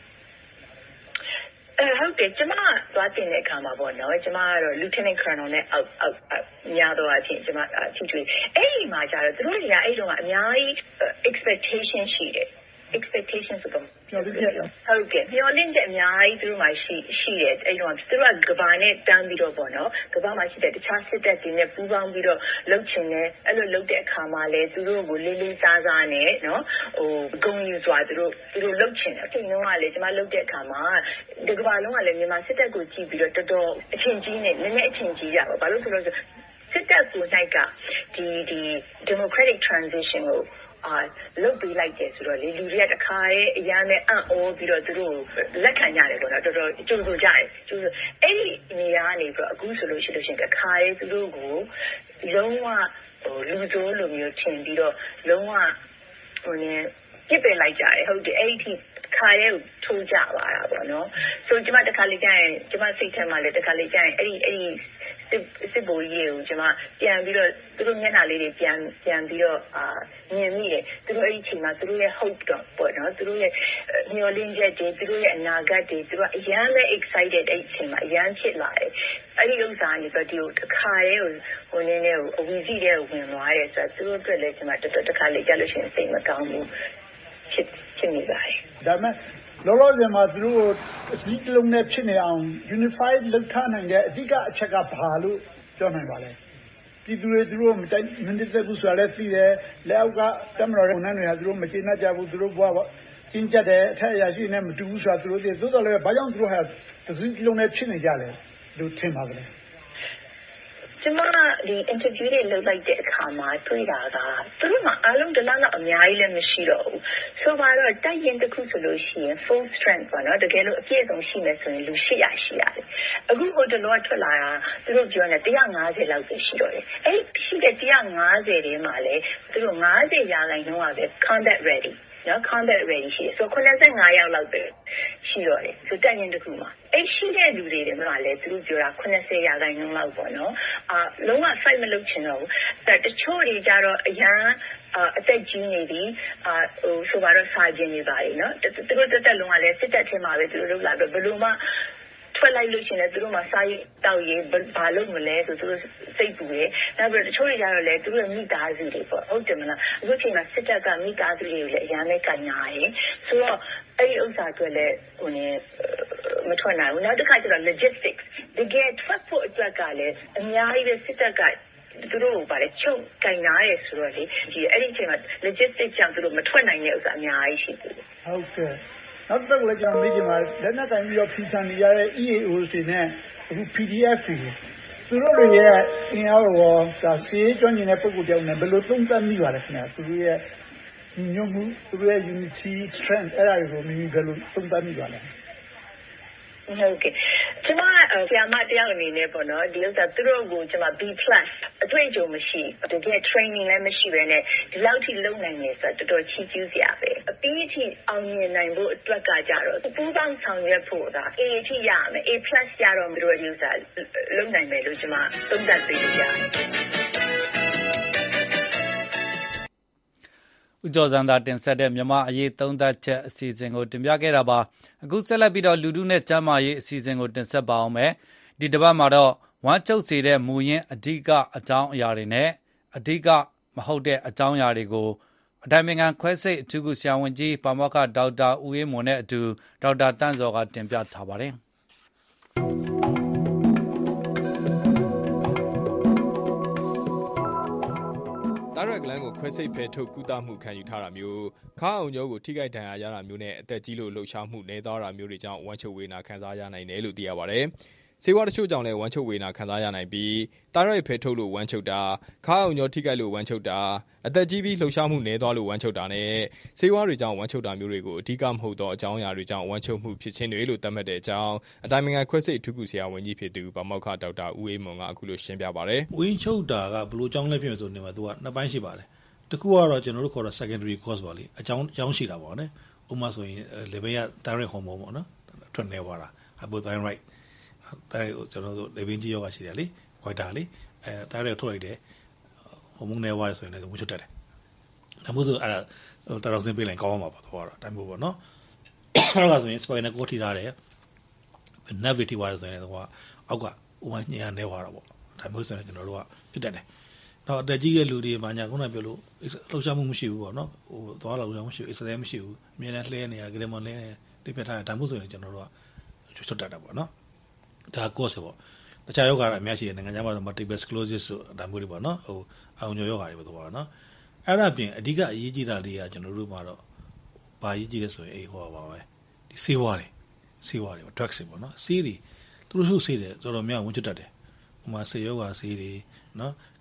အဲဟုတ်တယ်ကျမသွားတင်တဲ့အခါမှာပေါ့နော်ကျမကတော့ Lieutenant Colonel နဲ့အောက်အောက်ညာတော့အချင်းကျမအထူးထွေအဲ့ဒီမှာကျတော့သူတို့တွေကအဲ့တုန်းကအများကြီး expectation ရှိတယ်expectations ဆိုတော့ပြောပြရအောင်ဟုတ်ကဲ့မျှော်လင့်တဲ့အများကြီးသူတို့မှရှိရှိတယ်အဲ့တော့သူတို့ကကဘာနဲ့တန်းပြီးတော့ပေါ့နော်ကဘာမှာရှိတဲ့တခြားစစ်တပ်တွေနဲ့ပူးပေါင်းပြီးတော့လှုပ်ချင်တယ်အဲ့လိုလှုပ်တဲ့အခါမှာလဲသူတို့ကိုလေးလေးစားစားနဲ့နော်ဟိုဂုဏ်ယူစွာသူတို့သူတို့လှုပ်ချင်တယ်အချိန်တုန်းကလေကျွန်မလှုပ်တဲ့အခါမှာဒီကဘာလုံးကလည်းမြန်မာစစ်တပ်ကိုကြည့်ပြီးတော့တော်တော်အချိန်ကြီးနဲ့နည်းနည်းအချိန်ကြီးရပါဘာလို့ဆိုတော့စစ်တပ်ကိုနိုင်ကဒီဒီ democratic transition ကိုအာလုတ်ပေးလိုက်တယ်ဆိုတော့လေလူတွေကတခါရဲ့အရန်နဲ့အံ့ဩပြီးတော့သူတို့လက်ခံကြတယ်ပေါ့နော်တော်တော်ကြိုးဆိုကြတယ်ကြိုးဆိုအဲ့ဒီနေရာကနေပြီးတော့အခုဆိုလို့ရှိလို့ရှိရင်တခါရဲ့သူတို့ကိုလုံးဝဟိုလူစိုးလိုမျိုးထင်ပြီးတော့လုံးဝဟိုနေပြစ်ပယ်လိုက်ကြတယ်ဟုတ်တယ်အဲ့ဒီခါရဲကိုထိုးကြပါတာပေါ့နော်ဆိုကျမတခါလေးကျရင်ကျမစိတ်ထဲမှာလည်းတခါလေးကျရင်အဲ့ဒီအဲ့ဒီစစ်ဘိုးကြီးကိုကျမပြန်ပြီးတော့သူတို့မျက်နှာလေးတွေပြန်ပြန်ပြီးတော့အာမြင်မိတယ်သူတို့အဲ့ဒီချိန်မှာသူတို့ရဲ့ hope တော့ပေါ့နော်သူတို့ရဲ့မျှော်လင့်ချက်တွေသူတို့ရဲ့အနာဂတ်တွေသူတို့အရန်ပဲ excited အဲ့ဒီချိန်မှာအရန်ဖြစ်လာတယ်အဲ့ဒီဥစ္စာကနေတော့ဒီတခါရဲကိုဟိုနည်းနည်းကိုအဝီစီတဲ့ဝင်သွားတယ်ဆိုတော့သူတို့အတွက်လည်းကျမတော်တော်တခါလေးကြားလို့ရှိရင်စိတ်မကောင်းဘူးဖြစ်ဖြစ်နေပါတယ်ဒါမဲ့လောလောဆယ်မှာသူတို့အစည်းအလုံးနဲ့ဖြစ်နေအောင် unified လုပ်ထားနိုင်တဲ့အဓိကအချက်ကဘာလို့ပြောနိုင်ပါလဲပြည်သူတွေသူတို့မတိုက်မနစ်သက်ဘူးဆိုတာလည်းသိတယ်လက်အောက်ကတမတော်ရဲ့ဝန်ထမ်းတွေကသူတို့မကျေနပ်ကြဘူးသူတို့ဘွားကျင်းကျက်တယ်အထက်အရာရှိနဲ့မတူဘူးဆိုတာသူတို့သိသို့တော်လည်းဘာကြောင့်သူတို့ဟာအစည်းအလုံးနဲ့ဖြစ်နေကြလဲလို့ထင်ပါကြလဲကျမဒီ interview တွေလုပ်လိုက်တဲ့အခါမှာတွေ့တာကသူတို့မှာအားလုံးတလားတော့အများကြီးလည်းမရှိတော့ဘူးဆိုပါတော့တိုက်ရင်တစ်ခုဆိုလို့ရှိရင် full strength ပေါ့နော်တကယ်လို့အပြည့်အစုံရှိမယ်ဆိုရင်လူ၈ရာရှိရတယ်အခုဟိုတလောထွက်လာတာသူတို့ပြောနေone hundred fiftyလောက်ပဲရှိတော့တယ်အဲ့ရှိတဲ့one hundred fiftyတွေမှာလည်းသူတို့ninetyရာခိုင်နှုန်းကပဲ combat readyနော် combat ready ရှိတယ်ဆိုninety-fiveယောက်လောက်ပဲရှိတော့တယ်ဆိုတက်ရင်တခုမှာအဲ့ရှိတဲ့လူတွေတွေမှာလည်းသူတို့ပြောတာninetyရာခိုင်နှုန်းလောက်ပေါ့နော်အာလုံးဝ fight မလုပ်ချင်တော့ဘူးแต่တချို့တွေကြတော့အရန်အသက်ကြီးနေပြီအာဟိုဆိုပါတော့စာကျင်နေပါလေနော်သူတို့တက်တက်လုံးကလည်းစစ်တပ်ထဲမှာပဲသူတို့လုပ်လာတော့ဘယ်လိုမှထွက်လိုက်လို့ရှိရင်သူတို့မှာစာရေးတောက်ရေးဘာလုပ်မလဲဆိုသူတို့စိတ်ပူတယ်နောက်ပြီးတချို့တွေကြတော့လေသူတို့မိသားစုတွေပေါ့ဟုတ်တယ်မလားအခုချိန်မှာစစ်တပ်ကမိသားစုတွေကိုလည်းအများနဲ့ကင်ညာတယ်ဆိုတော့အဲ့ဒီဥစ္စာတွေလည်းဟိုနေမထွက်နိုင်ဘူးနောက်တစ်ခါကျတော့ logistics တကယ်ထွက်ဖို့အတွက်ကလည်းအများကြီးပဲစစ်တပ်ကသူတို့ကလည်းချုပ်ကင်ညာရဲဆိုတော့လေဒီအဲ့ဒီချိန်မှာ logistics ကြောင့်သူတို့မထွက်နိုင်တဲ့ဥစ္စာအများကြီးရှိတယ်ဟုတ်ကဲ့နောက်တစ်ခုလည်းကျွန်တော်မေးချင်ပါတယ်လက်နက်ကင်ပြီးတော့ဖီဆန်နေရတဲ့ E A O တွေနဲ့အခု P D F တွေသူတို့တွေရဲ့အင်အားရောဒါစီးကျွမ်းကျင်တဲ့ပုံကိုကြောင့်လည်းဘယ်လိုသုံးသပ်မိပါလဲခင်ဗျာသူတို့ရဲ့ညီညွတ်မှုသူတို့ရဲ့ unity strength အဲ့ဒါတွေကိုမိမိဘယ်လိုသုံးသပ်မိပါလဲဟုတ်ကဲ့ကျမဆရာမတယောက်အနေနဲ့ပေါ့နော်ဒီဥစ္စာသူတို့ကိုကျမ B plus အတွေ့အကြုံမရှိတကယ် training လည်းမရှိဘဲနဲ့ဒီလောက်ထိလုပ်နိုင်တယ်ဆိုတော့တော်တော်ချီးကျူးစရာပဲအပြီးအထိအောင်မြင်နိုင်ဖို့အတွက်ကကြတော့ပူးပေါင်းဆောင်ရွက်ဖို့က A အထိရမယ် A plus ရတော့မလို့ဒီဥစ္စာလုပ်နိုင်မယ်လို့ကျမသုံးသပ်ပေးလို့ရတယ်ဦးကျော်စံသာတင်ဆက်တဲ့မြန်မာအရေးသုံးသပ်ချက်အစီအစဉ်ကိုတင်ပြခဲ့တာပါအခုဆက်လက်ပြီးတော့လူထုနဲ့ကျန်းမာရေးအစီအစဉ်ကိုတင်ဆက်ပါအောင်မယ်ဒီတစ်ပတ်မှာတော့ဝမ်းချုပ်စေတဲ့မူရင်းအဓိကအကြောင်းအရာတွေနဲ့အဓိကမဟုတ်တဲ့အကြောင်းအရာတွေကိုအတိုင်းအမြံခွဲစိတ်အထူးကုဆရာဝန်ကြီးပါမောက္ခဒေါက်တာဦးအေးမွန်နဲ့အတူဒေါက်တာတန့်စောကတင်ပြထားပါတယ်တာရက်ဂလန်ကိုခွဲစိတ်ဖယ်ထုတ်ကုသမှုခံယူထားတာမျိုးခါအောင်ကျောကိုထိခိုက်ဒဏ်ရာရတာမျိုးနဲ့အသက်ကြီးလို့လှုပ်ရှားမှုနည်းသွားတာမျိုးတွေကြောင့်ဝမ်းချုပ်ဝေဒနာခံစားရနိုင်တယ်လို့သိရပါတယ်ဆေးဝါးတချို့ကြောင့်လည်းဝမ်းချုပ်ဝေဒနာခံစားရနိုင်ပြီးတာရက်ဖယ်ထုတ်လို့ဝမ်းချုပ်တာခါအောင်ကျောထိခိုက်လို့ဝမ်းချုပ်တာအသက်ကြီးပြီးလှုပ်ရှားမှုနည်းသွားလို့ဝမ်းချုပ်တာနဲ့ဆေးဝါးတွေကြောင့်ဝမ်းချုပ်တာမျိုးတွေကိုအဓိကမဟုတ်သောအကြောင်းအရာတွေကြောင့်ဝမ်းချုပ်မှုဖြစ်ခြင်းတွေလို့သတ်မှတ်တဲ့အကြောင်းအတိုင်းအမြံခွဲစိတ်အထူးကုဆရာဝန်ကြီးဖြစ်သူပါမောက္ခဒေါက်တာဦးအေးမွန်ကအခုလိုရှင်းပြပါတယ်ဝမ်းချုပ်တာကဘယ်လိုအကြောင်းလဲဖြစ်မယ်ဆိုနေမှာသူကနှစ်ပိုင်းရှိပါတယ်တခုကတော့ကျွန်တော်တို့ခေါ်တော့ secondary cause ပါလေအကြောင်းအကြောင်းရှိတာပေါ့နော်ဥပမာဆိုရင် level ရ thyroid hormone ပေါ့နော်ထွက်နေသွားတာ hypothyroid တိုင်းကျွန်တော်တို့ level ကြီးယောဂရှိတယ်လေ goiter လေအဲ thyroid ထုတ်လိုက်တယ် hormone နေသွားတယ်ဆိုရင်လည်းဝမ်းချုပ်တတ်တယ်ဒါမှမဟုတ်အဲ့ဒါတော်တော်စင်းပေးလိုက်ကောင်းမှာပေါ့တော့ဒါမျိုးပေါ့နော်အဲ့ဒါဆိုရင် spinal cord ထိထားတယ် nerve ထိသွားတယ်ဆိုရင်တော့အောက်ကဥပမာညံနေသွားတာပေါ့ဒါမျိုးဆိုရင်ကျွန်တော်တို့ကဖြစ်တတ်တယ်တော့အသက်ကြီးတဲ့လူတွေမှာညာခုနပြောလို့လှုပ်ရှားမှုမရှိဘူးပေါ့နော်ဟိုသွားလာလို့မရှိဘူး exercise မရှိဘူးအမြဲတမ်းလှဲနေရကြတယ်မလဲတိပြထားတယ်ဒါမှမဟုတ်ဆိုရင်ကျွန်တော်တို့ကချွတ်တတ်တာပေါ့နော်ဒါ cause ပေါ့တခြားယောဂတွေအများကြီးနိုင်ငံခြားမှာ multiple sclerosis ဆိုတာမျိုးတွေပေါ့နော်ဟိုအောင်ညောယောဂတွေပေါ့တော့နော်အဲ့ဒါပြင်အဓိကအရေးကြီးတာလေးကကျွန်တော်တို့မှာတော့ဘာရေးကြီးလဲဆိုရင်အေးဟောပါပဲဒီဆေးဝါးတွေဆေးဝါးတွေ drugs တွေပေါ့နော်ဆေးတွေသူတို့ထုတ်ဆေးတယ်တော်တော်များဝင်ချွတ်တတ်တယ်ဥပမာဆေးယောဂဆေးတွေနော်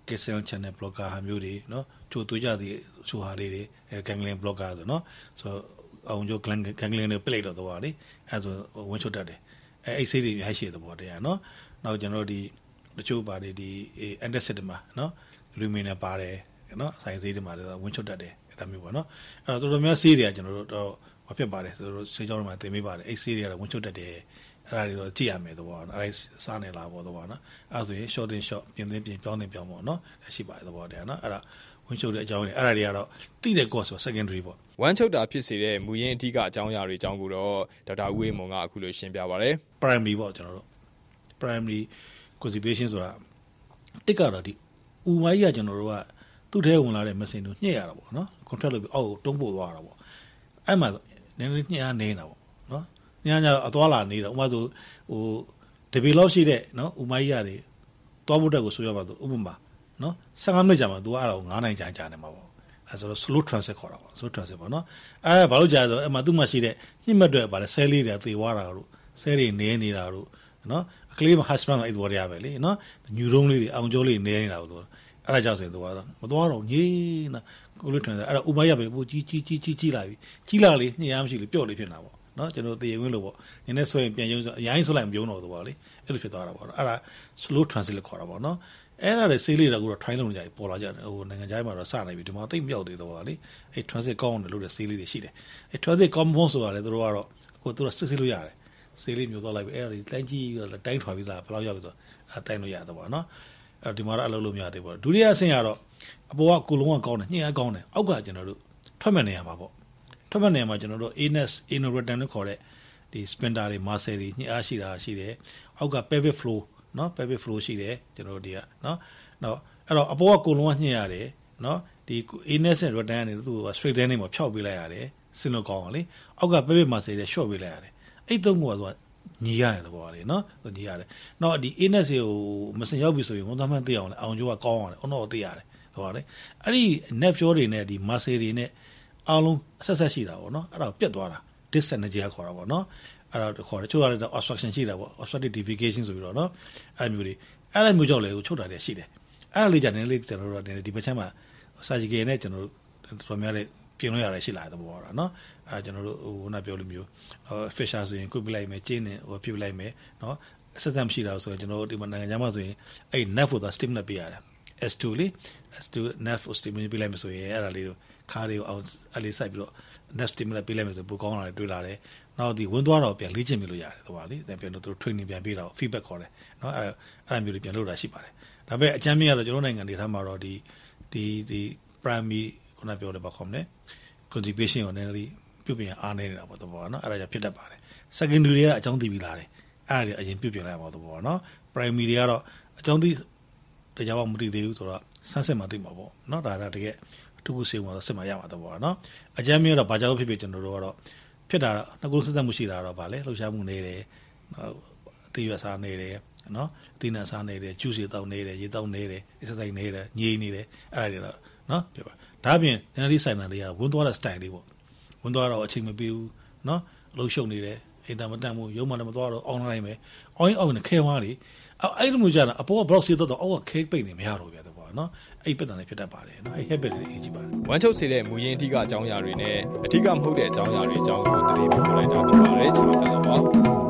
Kessel channel blogger ဟာမျိုးတွေနော်ချိုးသွေးကြသည်ချိုဟာလေးတွေ ganglion blogger ဆိုနော်ဆိုအောင်ကျ ganglion တွေပြလိုက်တော့တော့လေအဲဆိုဝင်ချုပ်တတ်တယ်အဲအဲ့ဆေးတွေရရှိတဲ့ဘောတရားနော်နောက်ကျွန်တော်ဒီတချို့ပါတယ်ဒီ antacid မှာနော် luminal ပါတယ်နော်ဆိုင်ဆေးတွေမှာဝင်ချုပ်တတ်တယ်အဲ့ဒါမျိုးပေါ့နော်အဲ့တော့တော်တော်များဆေးတွေကကျွန်တော်တို့တော့မဖြစ်ပါတယ်ဆိုတော့ဆေးကြောင်းတွေမှာသင်ပေးပါတယ်အဲ့ဆေးတွေကတော့ဝင်ချုပ်တတ်တယ်အဲ့ဒါတွေတော့ကြည့်ရမယ်တော့ပေါ့နော်အဲ့ဒါစားနေလားပေါ့တော့ပေါ့နော်အဲ့ဆိုရင် short and short ပြင်သင်းပြင်ပြောင်းနေပြောင်းပေါ့နော်ရှိပါတယ်တော့ပေါ့တရားနော်အဲ့ဒါဝင်ချုပ်တဲ့အကြောင်းတွေအဲ့ဒါတွေကတော့တိတဲ့ course ဆို secondary ပေါ့ဝမ်းချုပ်တာဖြစ်စေတဲ့မူရင်းအဓိကအကြောင်းအရာတွေအကြောင်းကိုတော့ဒေါက်တာဦးဝေမွန်ကအခုလိုရှင်းပြပါတယ် primary ပေါ့ကျွန်တော်တို့ primary constipation ဆိုတာတစ်ကတော့ဒီဥမိုင်းကကျွန်တော်တို့ကသူ့ထဲဝင်လာတဲ့ message ကိုညှက်ရတာပေါ့နော် contract လုပ်ပြီးအောက်ကိုတွန်းပို့သွားတာပေါ့အဲ့မှာနည်းနည်းညှက်ရနေတာပေါ့နော်ညညအသွားလာနေတာဥပမာဆိုဟိုတပီလောက်ရှိတဲ့နော်ဥမိုင်းရတယ်သွားဖို့တက်ကိုဆိုရပါဆိုဥပမာနော်ဆယ်ငါးမိနစ်ကြာမှ तू အဲ့ဒါကိုငါးနိုင်ကြာကြာနေမှာပေါ့အဲဆိုတော့ slow transit ခေါ်တာပေါ့ slow transit ပေါ့နော်အဲဘာလို့ကြာဆိုအဲ့မှာသူ့မှာရှိတဲ့ညှိမက်တွေပါလေ cell လေးတွေသေသွားတာတို့ cell တွေနေနေတာတို့နော်အကလေးမှာ hashbrand အဲ့ဒီဘော်ရပဲလေနော် neuron လေးတွေအောင်ကြောလေးနေနေတာတို့အဲ့ဒါကြောင့်ဆိုရင် तू ကတော့မသွားတော့ငေးနာကိုလို့ transit အဲ့ဒါဥပမာရပဲပိုကြီးကြီးကြီးကြီးကြီးလာပြီကြီးလာလေညှိရမရှိလေပျော့လေးဖြစ်နေတာပေါ့နော်ကျွန်တော်တည်ဝင်လို့ပေါ့နည်းနည်းဆွဲရင်ပြန်ရုံအရင်ဆွဲလိုက်မပြုံးတော့ဘူးပေါ့လေအဲ့လိုဖြစ်သွားတာပေါ့အဲ့ဒါ slow transit လို့ခေါ်တာပေါ့နော်အဲ့ဒါတွေဆေးလေးတော့ကိုတော့ try လုပ်နေကြပြီပေါ်လာကြတယ်ဟိုနိုင်ငံခြားမှာတော့စနေပြီဒီမှာတိတ်မြောက်သေးတော့ပါလေအဲ့ transit ကောင်းတယ်လို့တဲ့ဆေးလေးတွေရှိတယ်အဲ့ transit compound ဆိုတာလေတို့ကတော့ကိုတို့စစ်စစ်လို့ရတယ်ဆေးလေးမျိုးသွားလိုက်ပြီအဲ့ဒါတွေတိုင်းကြည့်တိုင်းထွာပြီးသားဘယ်လောက်ရောက်ပြီဆိုအဲတိုင်းလို့ရတယ်ပေါ့နော်အဲ့ဒီမှာတော့အလုပ်လုပ်မရသေးဘူးဒုတိယအဆင့်ကတော့အပေါ်ကကိုလုံးကကောင်းတယ်ညှင်းအကောင်းတယ်အောက်ကကျွန်တော်တို့ထွက်မဲ့နေရမှာပေါ့ထွက်မဲ့နေရမှာကျွန်တော်တို့ anus inorbital လို့ခေါ်တဲ့ဒီ sphincter တွေ muscle တွေညှင်းအားရှိတာရှိတယ်အောက်က pelvic floorနော် pelvic floor ရှိတယ်ကျွန်တော်တို့ဒီကနော်နော်အဲ့တော့အပေါ်ကကိုလုံးကညှင်းရတယ်နော်ဒီ anus နဲ့ rectum ကနေသူ့က straight down နေမှာဖြောက်ပေးလိုက်ရတယ်စင်လို့ကောင်းအောင်လေအောက်က pelvic muscle တွေ short ပေးလိုက်ရတယ်အဲ့သုံးခုကဆိုညီရတယ်သဘောပါလေနော်ညီရတယ်နောက်ဒီ anus ကိုမစင်ရောက်ပြီဆိုရင်ဝန်သားမှသိအောင်လေအောင်ကျိုးကကောင်းအောင်လေအောင်တော့သိရတယ်သဘောပါလေအဲ့ဒီ nerve jaw တွေနဲ့ဒီ muscle တွေနဲ့အားလုံးအဆက်ဆက်ရှိတာပေါ့နော်အဲ့ဒါပြတ်သွားတာ dysynergy ခေါ်တာပေါ့နော်အဲ့ဒါခေါ်တယ်ချို့ရတယ် obstruction ရှိတာပေါ့ obstructive defecation ဆိုပြီးတော့နော်အဲ့မျိုးတွေအဲ့လိုမျိုးကြောင့်လေချုပ်တာတွေရှိတယ်အဲ့ဒါလေးကြတယ်လေကျွန်တော်တို့ဒီဘက်ချမ်းမှာ surgical နဲ့ကျွန်တော်တို့တော်များတဲ့ပြင်လို့ရတယ်ရှိလာတဲ့ဘောတာနော်အဲ့ကျွန်တော်တို့ဟိုခုနပြောလိုမျိုး fisher ဆိုရင်ကုတ်ပြလိုက်မယ်ကျင်းနေဟိုပြလိုက်မယ်နော်အဆက်ဆက်မရှိတာဆိုရင်ကျွန်တော်တို့ဒီမှာနိုင်ငံခြားမှာဆိုရင်အဲ့ nerve ကိုသာ stimulate ပေးရတယ် S two လေ S two nerve ကို stimulate ပေးလိုက်မယ်ဆိုရင်အဲ့ဒါလေးကိုခါးလေးကိုအောင်အဲ့လေးစိုက်ပြီးတော့ nerve stimulate ပေးလိုက်မယ်ဆိုပိုကောင်းလာတယ်တွေ့လာတယ်နောက်ဒီဝင်သွားတော့ပြန်လေ့ကျင့်ပြလို့ရတယ်သဘောလေပြန်တော့သူတို့ training ပြန်ပေးတာ feedback ခေါ်တယ်နော်အဲ့အဲ့မျိုးတွေပြန်လုပ်တာရှိပါတယ်ဒါပေမဲ့အချမ်းမရတော့ကျွန်တော်နိုင်ငံတွေထားမှာတော့ဒီဒီဒီ primary ခုနပြောတယ်ပါခေါ်မယ် constipation ကိုနည်းနည်းပြုတ်ပြင်အားနေနေတာပေါ့သဘောနော်အဲ့ဒါကြောင့်ဖြစ်တတ်ပါတယ် secondary ကအကြောင်းသိပြီးလာတယ်အဲ့ဒါတွေအရင်ပြုတ်ပြင်လိုက်ပါသဘောနော် primary တွေကတော့အကြောင်းသိတရားမှမသိသေးဘူးဆိုတော့ဆန်းစစ်မှသိမှာပေါ့နော်ဒါကတကယ်အထူးစေမှာတော့စစ်မှရမှာသဘောနော်အချမ်းမရတော့ဘာကြောင့်ဖြစ်ဖြစ်ကျွန်တော်တို့ကတော့ဖြစ်တာတော့ငကုဆက်ဆက်မှုရှိတာတော့ဗာလေလှုပ်ရှားမှုနေတယ်အသေးရစားနေတယ်နော်အသေးနဲ့စားနေတယ်ကျူးစီတောက်နေတယ်ရေတောက်နေတယ် exercise နေတယ်ညေးနေတယ်အဲ့ဒါတွေတော့နော်ပြပါဒါအပြင်နည်းနည်းဆိုင်တာတွေကဝင်သွားတဲ့ style လေးပေါ့ဝင်သွားတော့အချိန်မပေးဘူးနော်အလုံးရှုံနေတယ်အိမ်တမတန်မှုရုံးမှလည်းမသွားတော့အောင်းလိုက်မယ်အောင်းအောင်းနဲ့ခဲသွားလေအဲ့လိုမျိုးကြတာအပေါ်က block စီတော့အောက်ကခဲပိတ်နေမရတော့ဗျာတော့နော်အဲ့ပတ်တန်လေးဖြစ်တတ်ပါတယ်နော်အဲ့ habit တွေအကြီးပါတယ်ဝမ်းချုပ်စေတဲ့မူရင်းအဓိကအကြောင်းအရာတွေနဲ့အဓိကမဟုတ်တဲ့အကြောင်းအရာတွေအကြောင်းကိုတတိပြပြလိုက်တာဖြစ်ပါတယ်ကျွန်တော်တင်ပါ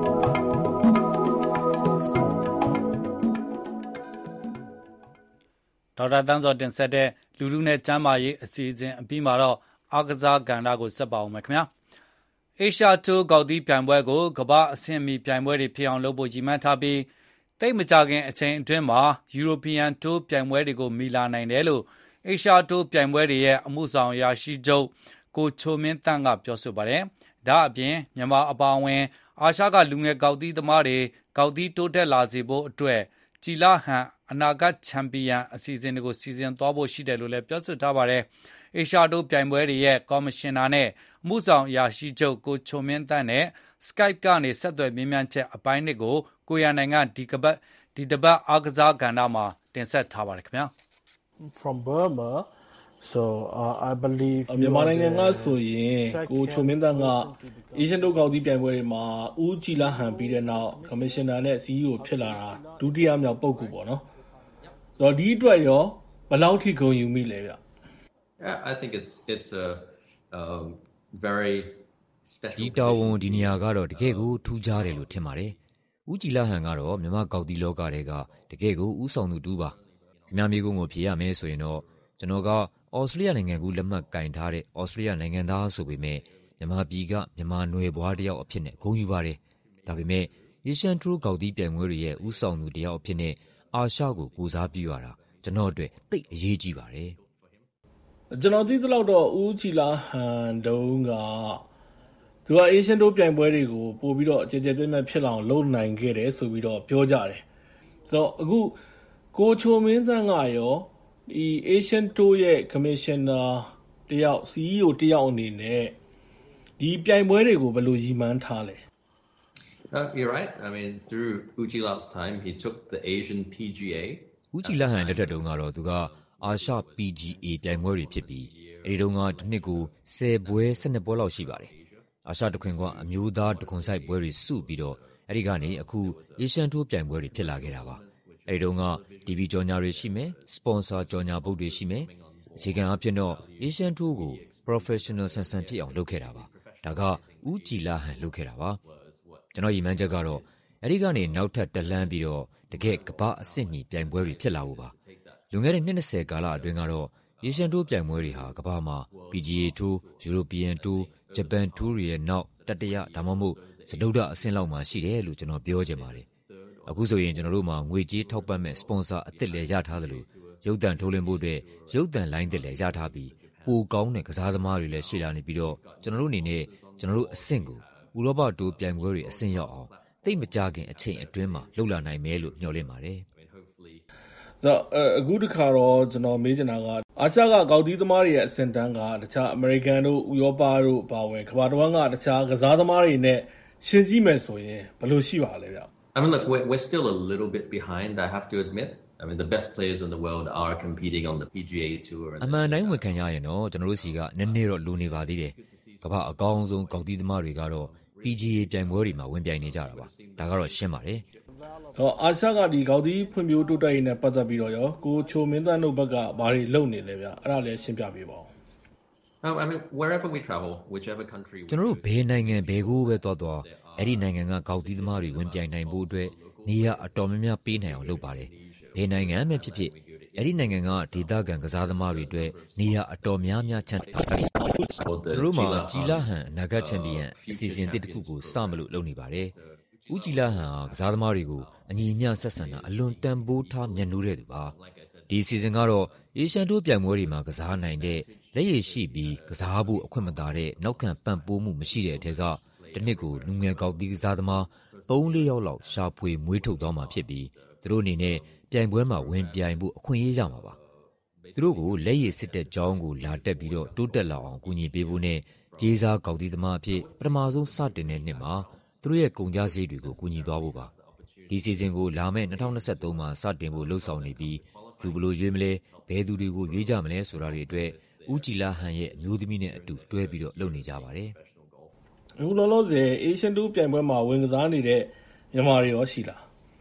ဒေါက်တာတန်းစောတင်ဆက်တဲ့လူလူနဲ့ကျမ်းမာရေးအစီအစဉ်အပြီးမှာတော့အားကစားကဏ္ဍကိုဆက်ပါအောင်မယ်ခင်ဗျာအေရှာတိုးကောက်သီးပြိုင်ပွဲကိုကမ္ဘာအဆင့်မီပြိုင်ပွဲတွေဖြစ်အောင်လုပ်ဖို့ရည်မှန်းထားပြီးတိတ်မကြခင်အချိန်အတွင်းမှာ European Tour ပြိုင်ပွဲတွေကိုမီလာနိုင်တယ်လို့ Asia Tour ပြိုင်ပွဲတွေရဲ့အမှုဆောင်အရာရှိချုပ်ကိုချိုမင်းတန်းကပြောဆိုပါတယ်။ဒါအပြင်မြန်မာအပါအဝင်အာရှကလူငယ်ကောက်သီးသမားတွေကောက်သီးတိုးတက်လာစေဖို့အတွက်ကြည်လာဟန်အနာဂတ်ချန်ပီယံအစီအစဉ်တွေကိုစီစဉ်သွားဖို့ရှိတယ်လို့လည်းပြောဆိုထားပါတယ်။ Asia Tour ပြိုင်ပွဲတွေရဲ့ကော်မရှင်နာနဲ့အမှုဆောင်အရာရှိချုပ်ကိုချိုမင်းတန်းနဲ့ Skype ကနေဆက်သွယ်မြင်းမြန်းချက်အပိုင်းနှစ်ကိုကိုရနိုင်ကဒီကပတ်ဒီတပတ်အားကစားကဏ္ဍမှာတင်ဆက်ထားပါတယ်ခင်ဗျာ From Burma so uh, I believe မြန်မာနိုင်ငံကဆိုရင်ကိုချိုမင်းတန်းက Asian Tour ကောက်သီးပြိုင်ပွဲတွေမှာဦးကြည်လာဟန်ပြီးတဲ့နောက် Commissioner နဲ့ စီ အီ အို ဖြစ်လာတာဒုတိယမြောက်ပုဂ္ဂိုလ်ပေါ့နော်ဆိုတော့ဒီအတွက်ရောဘယ်လောက်ထိဂုဏ်ယူမိလဲဗျ Yeah, I think it's it's a um, very special ဒီတာဝန်ဒီနေရာကတော့တကယ်ကိုထူးခြားတယ်လို့ထင်ပါတယ်ဦးကြည်လာဟန်ကတော့မြန်မာကောက်တီလောကတွေကတကယ်ကိုဦးဆောင်သူတူပါခင်ဗျားမျိုးကိုဖြေရမယ်ဆိုရင်တော့ကျွန်တော်ကဩစတြေးလျနိုင်ငံကူလက်မှတ်ကင်ထားတဲ့ဩစတြေးလျနိုင်ငံသားဆိုပေမဲ့မြန်မာပြည်ကမြန်မာနွယ်ဘွားတယောက်အဖြစ်နဲ့ဂုဏ်ယူပါတယ်ဒါပေမဲ့အေရှန်ထရိုးကောက်တီပြိုင်ပွဲတွေရဲ့ဦးဆောင်သူတယောက်အဖြစ်နဲ့အာရှကိုကိုစားပြုရတာကျွန်တော်အတွက်သိအရေးကြီးပါတယ်ကျွန်တော်သိသလောက်တော့ဦးကြည်လာဟန်တုန်းကသူကအေရှန်တိုးပြိုင်ပွဲတွေကိုပို့ပြီးတော့ကြည်ကြဲပြည့်မဲ့ဖြစ်လောင်လုပ်နိုင်ခဲ့တယ်ဆိုပြီးတော့ပြောကြတယ်ဆိုတော့အခုကိုချိုမင်းသန်းကရောဒီအေရှန်တိုးရဲ့ commissioner တယောက် C E O တယောက်အနေနဲ့ဒီပြိုင်ပွဲတွေကိုဘယ်လိုရည်မှန်းထားလဲ Uh, you're right. I mean, through Ujila's time, he took the Asian P G A. ဦးကြည်လာဟန်လက်ထက်တုန်းကတော့သူကအာရှ P G A ပြိုင်ပွဲတွေဖြစ်ပြီးအဲဒီတုန်းကတစ်နှစ်ကိုဆယ်ပွဲဆယ်နှစ်ပွဲလောက်ရှိပါတယ်အာရှတခွင်ကအမျိုးသားတခွင်ဆိုင်ပွဲတွေစုပြီးတော့အဲဒီကနေအခုအေရှန်တိုးပြိုင်ပွဲတွေဖြစ်လာခဲ့တာပါအဲဒီတုန်းက T V ကြော်ညာတွေရှိမယ်စပွန်ဆာကြော်ညာဘုတ်တွေရှိမယ်အခြေခံအဖြစ်တော့အေရှန်တိုးကို professional ဆန်ဆန်ဖြစ်အောင်လုပ်ခဲ့တာပါဒါကဦးကြည်လာဟန်လုပ်ခဲ့တာပါကျွန်တော်ရည်မှန်းချက်ကတော့အဲဒီကနေနောက်ထပ်တလှမ်းပြီးတော့တကယ်ကမ္ဘာအဆင့်မီပြိုင်ပွဲတွေဖြစ်လာဖို့ပါလွန်ခဲ့တဲ့နှစ်၂၀ကာလအတွင်းကတော့အေရှန်တိုးပြိုင်ပွဲတွေဟာကမ္ဘာမှာ P G A တိုး European တိုး Japan တိုးတွေရဲ့နောက်တတိယဒါမှမဟုတ်စတုဒ္ဒအဆင့်လောက်မှာရှိတယ်လို့ကျွန်တော်ပြောချင်ပါတယ်အခုဆိုရင်ကျွန်တော်တို့မှာငွေကြေးထောက်ပံ့မဲ့စပွန်ဆာအသစ်လည်းရထားသလိုရုပ်သံထုတ်လွှင့်ဖို့အတွက်ရုပ်သံလိုင်းသစ်လည်းရထားပြီးပိုကောင်းတဲ့ကစားသမားတွေလည်းရှိလာနေပြီးတော့ကျွန်တော်တို့အနေနဲ့ကျွန်တော်တို့အဆင့်ကိုဥရောပတိုးပြိုင်ပွဲတွေအဆင့်ရောက်အောင်သိမကြခင်အချိန်အတွင်းမှာလှုပ်လာနိုင်မယ်လို့ညွှန်လင့်ပါတယ်ဆိုတော့အခုတခါတော့ကျွန်တော်မေးချင်တာကအာရှကကောက်တီးသမားတွေရဲ့အဆင့်တန်းကတခြားအမေရိကန်တို့ဥရောပတို့ပါဝင်ကမ္ဘာတစ်ဝန်းကတခြားကစားသမားတွေနဲ့ရှင်းကြည့်မယ်ဆိုရင်ဘယ်လိုရှိပါလဲဗျ I mean, look, we're, we're still a little bit behind, I have to admit. I mean, the best players in the world are competing on the P G A Tour. အမှန်တိုင်းဝန်ခံရရင်တော့ကျွန်တော်တို့စီကနည်းနည်းတော့လိုနေပါသေးတယ်ကမ္ဘာအကောင်းဆုံးကောက်တီးသမားတွေကတော့ P G A ပြိုင်ပွဲတွေမှာဝင်ပြိုင်နေကြတာပါဒါကတော့ရှင်းပါတယ်ဟောအာရှကဒီကောက်တီးဖွံ့ဖြိုးတိုးတက်ရေးနဲ့ပတ်သက်ပြီးတော့ရောကိုချိုမင်းသန်းတို့ဘက်ကဘာတွေလုပ်နေလဲဗျအဲ့ဒါလည်းရှင်းပြပေးပါဦး Um, I mean, wherever we travel, whichever country. ကျွန်တော်တို့ဘယ်နိုင်ငံဘယ်ကိုပဲသွားသွားအဲ့ဒီနိုင်ငံကကောက်တီးသမားတွေဝင်ပြိုင်နိုင်ဖို့အတွက်နေရာအတော်များများပေးနိုင်အောင်လုပ်ပါတယ်ဘယ်နိုင်ငံမှဖြစ်ဖြစ်အဲ့ဒီနိုင်ငံကဒေသခံကစားသမားတွေအတွက်နေရာအတော်များများချန်ပါတယ်ကျွန်တော်မှာကြည်လာဟန်အနာဂတ်ချန်ပီယံအစီအစဉ်တစ်ခုကိုစမလို့လုပ်နေပါတယ်ဦးကြည်လာဟန်ကစားသမားတွေကိုအညီအမျှဆက်ဆံတာအလွန်တန်ဖိုးထားမြတ်နိုးတဲ့သူပါဒီအစီအစဉ်ကတော့အေရှန်တိုးပြိုင်ပွဲတွေမှာကစားနိုင်တဲ့လက်ရည်ရှိပြီးကစားဖို့အခွင့်မသာတဲ့နောက်ခံပံ့ပိုးမှုမရှိတဲ့အထက်ကတစ်နှစ်ကိုလူငယ်ကောက်တီးကစားသမားသုံးလေးယောက်လောက်ရှာဖွေမွေးထုတ်သွားမှာဖြစ်ပြီးသူတို့အနေနဲ့ပြိုင်ပွဲမှာဝင်ပြိုင်ဖို့အခွင့်အရေးရမှာပါသူတို့ကိုလက်ရည်စစ်တဲ့ကြောင်းကိုလာတက်ပြီးတော့တိုးတက်လာအောင်ကူညီပေးဖို့နဲ့ဂျေးစားကောက်တီးသမားအဖြစ်ပထမဆုံးစတင်တဲ့နှစ်မှာသူတို့ရဲ့ကုန်ကျစရိတ်တွေကိုကူညီသွားဖို့ပါဒီစီစဉ်ကိုလာမယ့်၂၀၂၃မှာစတင်ဖို့လှုံ့ဆော်နေပြီးလူဘလို့ရွေးမလဲဘယ်သူတွေကိုရွေးကြမလဲဆိုတာတွေအတွက်ဦးကြည်လာဟန်ရဲ့အမျိုးသမီးနဲ့အတူတွဲပြီးတော့လုပ်နေကြပါတယ်အခုလောလောဆယ်အေရှန်တိုးပြိုင်ပွဲမှာဝင်ကစားနေတဲ့မြန်မာတွေရောရှိလား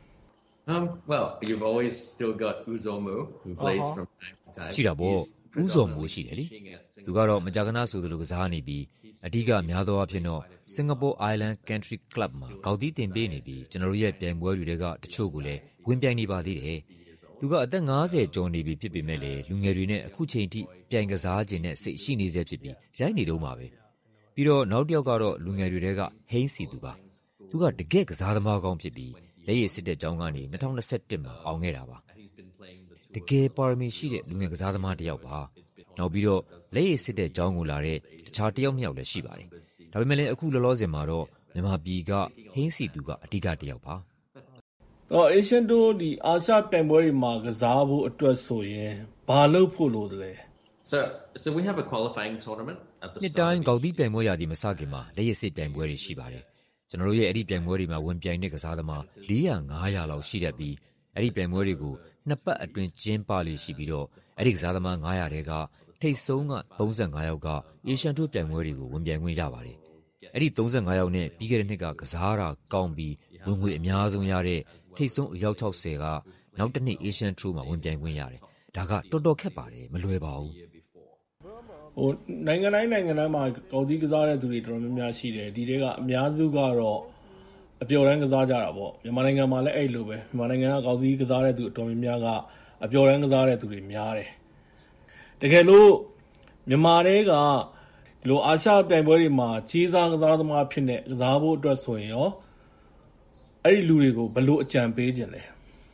Um, well, you've always still got Uzomu who plays from time to time. ရှိတာပေါ့ဦးဇော်မိုးရှိတယ်လေသူကတော့မကြာခဏဆိုသလိုကစားနေပြီးအဓိကများသောအားဖြင့်တော့ Singapore Island Country Club မှာကောက်တီးတင်ပေးနေပြီးကျွန်တော်တို့ရဲ့ပြိုင်ပွဲတွေကတချို့ကိုလည်းဝင်ပြိုင်နေပါသေးတယ်သူကအသက်၅၀ကျော်နေပြီဖြစ်ပေမဲ့လည်းလူငယ်တွေနဲ့အခုချိန်ထိပြိုင်ကစားခြင်းနဲ့စိတ်ရှိနေစေဖြစ်ပြီးရိုက်နေတော့မှာပဲပြီးတော့နောက်တစ်ယောက်ကတော့လူငယ်တွေတဲကဟိန်းစီသူပါသူကတကယ့်ကစားသမားကောင်းဖြစ်ပြီးလက်ရည်စစ်တဲ့ကြောင်းကနေ၂၀၂၁မှာအောင်ခဲ့တာပါတကယ်ပါရမီရှိတဲ့လူငယ်ကစားသမားတစ်ယောက်ပါနောက်ပြီးတော့လက်ရည်စစ်တဲ့ကြောင်းကိုလာတဲ့တခြားတစ်ယောက်နှစ်ယောက်လည်းရှိပါတယ်ဒါပေမဲ့လည်းအခုလောလောဆယ်မှာတော့မြန်မာပြည်ကဟင်းစီသူကအဓိကတစ်ယောက်ပါတော့အေရှန်တိုးဒီအာရှပြိုင်ပွဲတွေမှာကစားဖို့အတွက်ဆိုရင်ဘာလုပ်ဖို့လိုသလဲ So so we have a qualifying tournament at the start. နှစ်တိုင်းကောက်တီးပြိုင်ပွဲရာသီမစခင်မှာလက်ရည်စစ်ပြိုင်ပွဲတွေရှိပါတယ်ကျွန်တော်တို့ရဲ့အဲ့ဒီပြိုင်ပွဲတွေမှာဝင်ပြိုင်တဲ့ကစားသမား၄၀၀ ၅၀၀လောက်ရှိတတ်ပြီးအဲ့ဒီပြိုင်ပွဲတွေကိုနှစ်ပတ်အတွင်းကျင်းပလေရှိပြီးတော့အဲ့ဒီကစားသမား၅၀၀တဲကထိပ်ဆုံးက၃၅ယောက်ကအေရှန်တိုးပြိုင်ပွဲတွေကိုဝင်ပြိုင်ခွင့်ရပါတယ်အဲ့ဒီ၃၅ယောက်နဲ့ပြီးခဲ့တဲ့နှစ်ကကစားတာကောင်းပြီးဝင်ငွေအများဆုံးရတဲ့ထိပ်ဆုံးအယောက်၆၀ကနောက်တစ်နှစ်အေရှန်တိုးမှာဝင်ပြိုင်ခွင့်ရတယ်ဒါကတော်တော်ခက်ပါတယ်မလွယ်ပါဘူးဟိုနိုင်ငံတိုင်းနိုင်ငံတိုင်းမှာကောက်သီးကစားတဲ့သူတွေတော်တော်များများရှိတယ်ဒီတွေကအများစုကတော့အပျော်တမ်းကစားကြတာပေါ့မြန်မာနိုင်ငံမှာလည်းအဲ့လိုပဲမြန်မာနိုင်ငံကကောက်သီးကစားတဲ့သူတော်များများကအပျော်တမ်းကစားတဲ့သူတွေများတယ်တကယ်လို့မြန်မာတွေကလိုအာရှပြိုင်ပွဲတွေမှာကြီးစားကစားသမားဖြစ်နေကစားဖို့အတွက်ဆိုရင်ရောအဲ့ဒီလူတွေကိုဘယ်လိုအကြံပေးခြင်းလဲ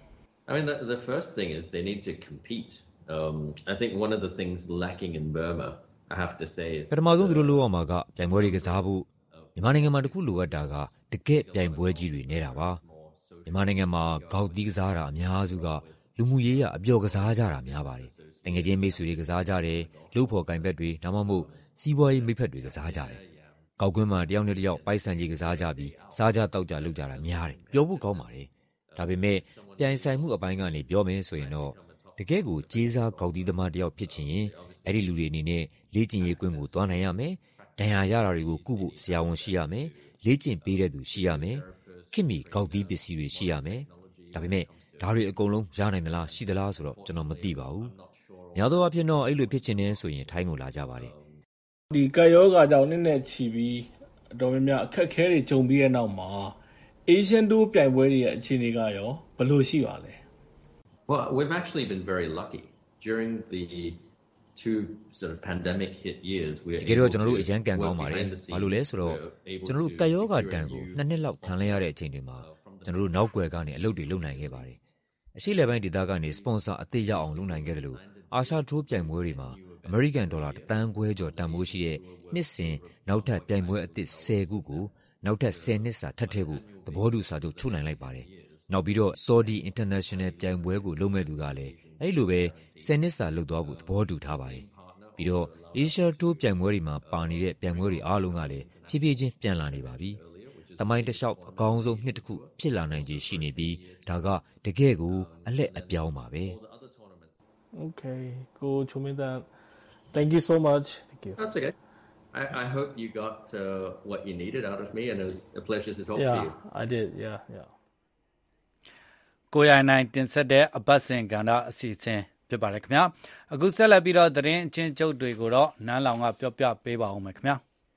I mean the the first thing is they need to compete um I think one of the things lacking in Burma I have to say is ပထမဆုံးသူတို့လိုအောင်မှာကပြိုင်ပွဲတွေကစားဖို့မြန်မာနိုင်ငံမှာတခုလိုအပ်တာကတကယ့်ပြိုင်ပွဲကြီးတွေနေတာပါမြန်မာနိုင်ငံမှာဂေါက်သီးကစားတာအများစုကလူမှုရေးရအပျော်ကစားကြတာများပါတယ်တကယ်ချင်းမိတ်ဆွေတွေကစားကြတယ်လူဖို့ကင်ဘက်တွေဒါမှမဟုတ်စီးပွားရေးမိဖက်တွေကစားကြတယ်ကောက်ကွင်းမှာတယောက်နဲ့တယောက်ပိုက်ဆံကြီးကစားကြပြီးစားကြတောက်ကြလုပ်ကြတာများတယ်ပြောဖို့ကောင်းပါတယ်ဒါပေမဲ့ပြိုင်ဆိုင်မှုအပိုင်းကနေပြောမယ်ဆိုရင်တော့တကယ်ကိုကြီးစားဂေါက်သီးသမားတယောက်ဖြစ်ချင်ရင်အဲ့ဒီလူတွေအနေနဲ့လေ့ကျင့်ရေးကွင်းကိုသွားနိုင်ရမယ်ဒဏ်ရာရတာတွေကိုကုဖို့ဆရာဝန်ရှိရမယ်လေ့ကျင့်ပေးတဲ့သူရှိရမယ်ခင်မီဂေါက်သီးပစ္စည်းတွေရှိရမယ်ဒါပေမဲ့ဒါတွေအကုန်လုံးရနိုင်သလားရှိသလားဆိုတော့ကျွန်တော်မသိပါဘူးများသောအားဖြင့်တော့အဲ့လိုဖြစ်ချင်နေဆိုရင်ထိုင်းကိုလာကြပါတယ်ဒီကာယောဂါကြောင့်နည်းနည်းချီပြီးအတော်များများအခက်ခဲတွေကြုံပြီးတဲ့နောက်မှာ Asian Tour ပြိုင်ပွဲတွေရဲ့အခြေအနေကရောဘယ်လိုရှိပါလဲ Well we've actually been very lucky during the two sort of pandemic hit years we are ကြတော့ကျွန်တော်တို့အရန်ကန်ကောင်းပါတယ်ဘာလို့လဲဆိုတော့ကျွန်တော်တို့ကာယောဂါတန်ကိုနှစ်နှစ်လောက်ခံလိုက်ရတဲ့အချိန်တွေမှာကျွန်တော်တို့နောက်ွယ်ကနေအလုပ်တွေလုပ်နိုင်ခဲ့ပါတယ်အရှိလယ်ပိုင်းဒေသကနေစပွန်ဆာအသစ်ရအောင်လုပ်နိုင်ခဲ့တယ်လို့အာရှထိုးပြိုင်ပွဲတွေမှာအမေရိကန်ဒေါ်လာတန်းခွဲကျော်တန်ဖိုးရှိတဲ့နှစ်စဉ်နောက်ထပ်ပြိုင်ပွဲအသစ်ဆယ်ခုကိုနောက်ထပ်ဆယ်နှစ်စာထပ်ထည့်ဖို့သဘောတူစာချုပ်ချုပ်နိုင်လိုက်ပါတယ်နောက်ပြီးတော့ Saudi International ပြိုင်ပွဲကိုလုပ်မဲ့သူကလည်းအဲ့လိုပဲဆယ်နှစ်စာလုပ်သွားဖို့သဘောတူထားပါတယ်ပြီးတော့ Asia Tour ပြိုင်ပွဲတွေမှာပါနေတဲ့ပြိုင်ပွဲတွေအားလုံးကလည်းဖြည်းဖြည်းချင်းပြန်လာနေပါပြီသမိုင်းတစ်လျှောက်အကောင်းဆုံးနှစ်တစ်ခုဖြစ်လာနိုင်ခြေရှိနေပြီးဒါကတကယ်ကိုအလှည့်အပြောင်းပါပဲ Okay go Chumintan Thank you so much. Thank you. That's okay. I, I hope you got uh, what you needed out of me, and it was a pleasure to talk yeah, to you. I did. Yeah, yeah. ကိုရိုင်းနိုင်တင်ဆက်တဲ့အပတ်စဉ်ကဏ္ဍအစီအစဉ်ဖြစ်ပါတယ်ခင်ဗျာအခုဆက်လက်ပြီးတော့သတင်းအချင်းချုပ်တွေကိုတော့နန်းလောင်ကပြောပြပေးပါဦးမယ်ခင်ဗျာ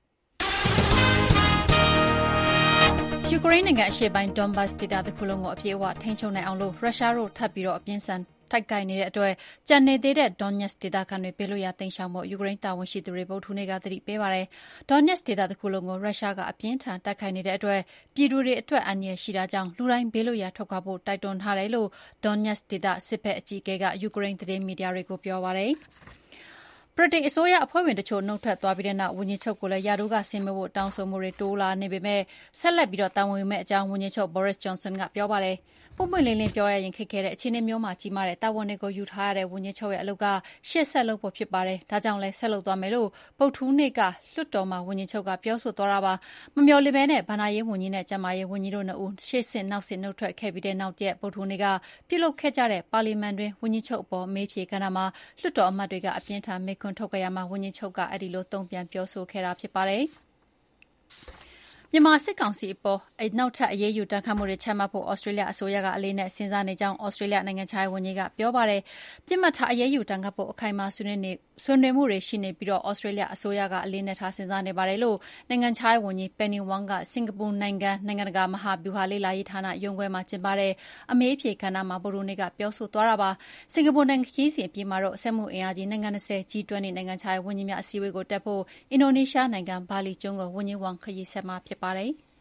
ယူကရိန်းနိုင်ငံအရှေ့ပိုင်း Donbas ဒေသတစ်ခုလုံးကိုအပြည့်အဝထိန်းချုပ်နိုင်အောင်လို့ရုရှားတို့ထပ်ပြီးတော့အပြင်းထန်တိုက်ခိုက်နေတဲ့အတွက်ကြံနေသေးတဲ့ Donetsk ဒေသခံတွေပေးလို့ရသိမ်းရှောင်ဖို့ယူကရိန်းတာဝန်ရှိသူတွေဗုဒ္ဓဟူးနေ့ကသတိပေးပါတယ်။ Donetsk ဒေသတစ်ခုလုံးကိုရုရှားကအပြင်းထန်တိုက်ခိုက်နေတဲ့အတွက်ပြည်သူတွေအတွက်အန္တရာယ်ရှိတာကြောင့်လူတိုင်းပေးလို့ရထွက်ခွာဖို့တိုက်တွန်းထားတယ်လို့ Donetsk ဒေသစစ်ဘက်အကြီးအကဲကယူကရိန်းသတင်းမီဒီယာတွေကိုပြောပါတယ်။ပရတိအစိုးရအဖွဲ့ဝင်တချို့နှုတ်ထွက်သွားပြီးတဲ့နောက်ဝန်ကြီးချုပ်ကလည်းယာဒိုးကဆင်းမဖို့တောင်းဆိုမှုတွေတိုးလာနေပေမဲ့ဆက်လက်ပြီးတော့တာဝန်ယူမဲ့အကြောင်းဝန်ကြီးချုပ် Boris Johnson ကပြောပါတယ်။ပုံပွင့်လင်းလင်းပြောရရင်ခက်ခဲတဲ့အခြေအနေမျိုးမှာကြီးမားတဲ့တာဝန်တွေကိုယူထားရတဲ့ဝန်ကြီးချုပ်ရဲ့အလုပ်ကရှေ့ဆက်လုပ်ဖို့ဖြစ်ပါတယ်။ဒါကြောင့်လည်းဆက်လုပ်သွားမယ်လို့ပုတ်ထူးနေ့ကလွှတ်တော်မှာဝန်ကြီးချုပ်ကပြောဆိုသွားတာပါ။မမျှော်လင့်ပဲနဲ့ဗဏ္ဍာရေးဝန်ကြီးနဲ့ကျန်းမာရေးဝန်ကြီးတို့နှစ်ဦးရှေ့ဆင့်နောက်ဆင့်နှုတ်ထွက်ခဲ့ပြီးတဲ့နောက်တည့်ပုတ်ထူးနေ့ကပြုလုပ်ခဲ့ကြတဲ့ပါလီမန်တွင်ဝန်ကြီးချုပ်အပေါ်မေးဖြေကဏ္ဍမှာလွှတ်တော်အမတ်တွေကအပြင်းထန်မေးခွန်းထုတ်ခဲ့ရမှာဝန်ကြီးချုပ်ကအဲ့ဒီလိုတုံ့ပြန်ပြောဆိုခဲ့တာဖြစ်ပါတယ်။မြန်မာစစ်ကောင်စီအပေါ်အနောက်ထပ်အရေးယူတန်းခတ်မှုတွေချမှတ်ဖို့ဩစတြေးလျအစိုးရကအလေးနဲ့စဉ်းစားနေကြောင်းဩစတြေးလျနိုင်ငံခြားရေးဝန်ကြီးကပြောပါတယ်။ပြစ်မှတ်ထားအရေးယူတန်းခတ်ဖို့အခိုင်အမာဆွေးနွေးနေဆွေးနွေးမှုတွေရှိနေပြီးတော့ဩစတြေးလျအစိုးရကအလေးနဲ့ထားစဉ်းစားနေပါတယ်လို့နိုင်ငံခြားရေးဝန်ကြီး Penny Wong ကစင်ကာပူနိုင်ငံနိုင်ငံတကာမဟာဗျူဟာလေ့လာရေးဌာနရုံးခွဲမှာကျင်းပတဲ့အမေးအဖြေကဏ္ဍမှာဗုဒ္ဓဟူးနေ့ကပြောဆိုသွားတာပါ။စင်ကာပူနိုင်ငံခီးစဉ်အပြင်မှာတော့ဆက်မှုအင်အားကြီးနိုင်ငံ၂၀ G ၂၀ နိုင်ငံခြားရေးဝန်ကြီးများအစည်းအဝေးကိုတက်ဖို့အင်ဒိုနီးရှားနိုင်ငံဘာလီကျွန်းကိုဝန်ကြီး Wong ခရီးဆက်မှာဖြစ်ပါတယ်။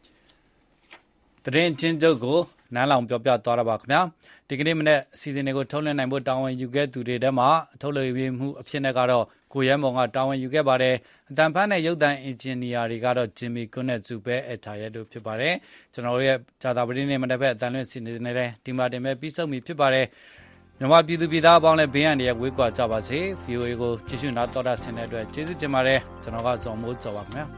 သတင်းချင်းချုပ်ကိုနန်းလောင်ပြောပြသွားတာပါခင်ဗျာဒီကနေ့မနေ့အစီအစဉ်တွေကိုထုတ်လွှင့်နိုင်ဖို့တာဝန်ယူခဲ့သူတွေထဲမှာထုတ်လွှင့်ရေးမှုအဖြစ်နဲ့ကတော့ကိုရဲမောင်ကတာဝန်ယူခဲ့ပါတယ်အတန်ဖတ်နဲ့ရုပ်သံအင်ဂျင်နီယာတွေကတော့ဂျင်မီကွန်းနဲ့ဇူဘဲအထာရဲတို့ဖြစ်ပါတယ်ကျွန်တော်တို့ရဲ့ဂျာတာပတိနေ့မနေ့ဘက်အတန်လွှင့်စီနေနေတဲ့ဒီမှာတင်မဲ့ပြီးဆုံးပြီဖြစ်ပါတယ်မြန်မာပြည်သူပြည်သားအပေါင်းလည်းဘေးရန်တွေဝေးကွာကြပါစေ ဗွီအိုအေ ကိုကြည့်ရှုနားတော်တာဆင်တဲ့အတွက်ကျေးဇူးတင်ပါတယ်ကျွန်တော်ကဇော်မိုးကျော်ပါခင်ဗျာ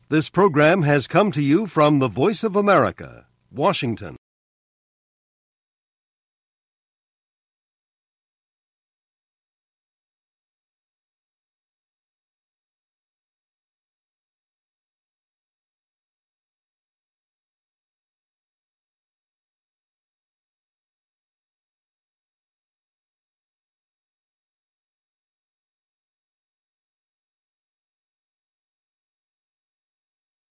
This program has come to you from the Voice of America, Washington.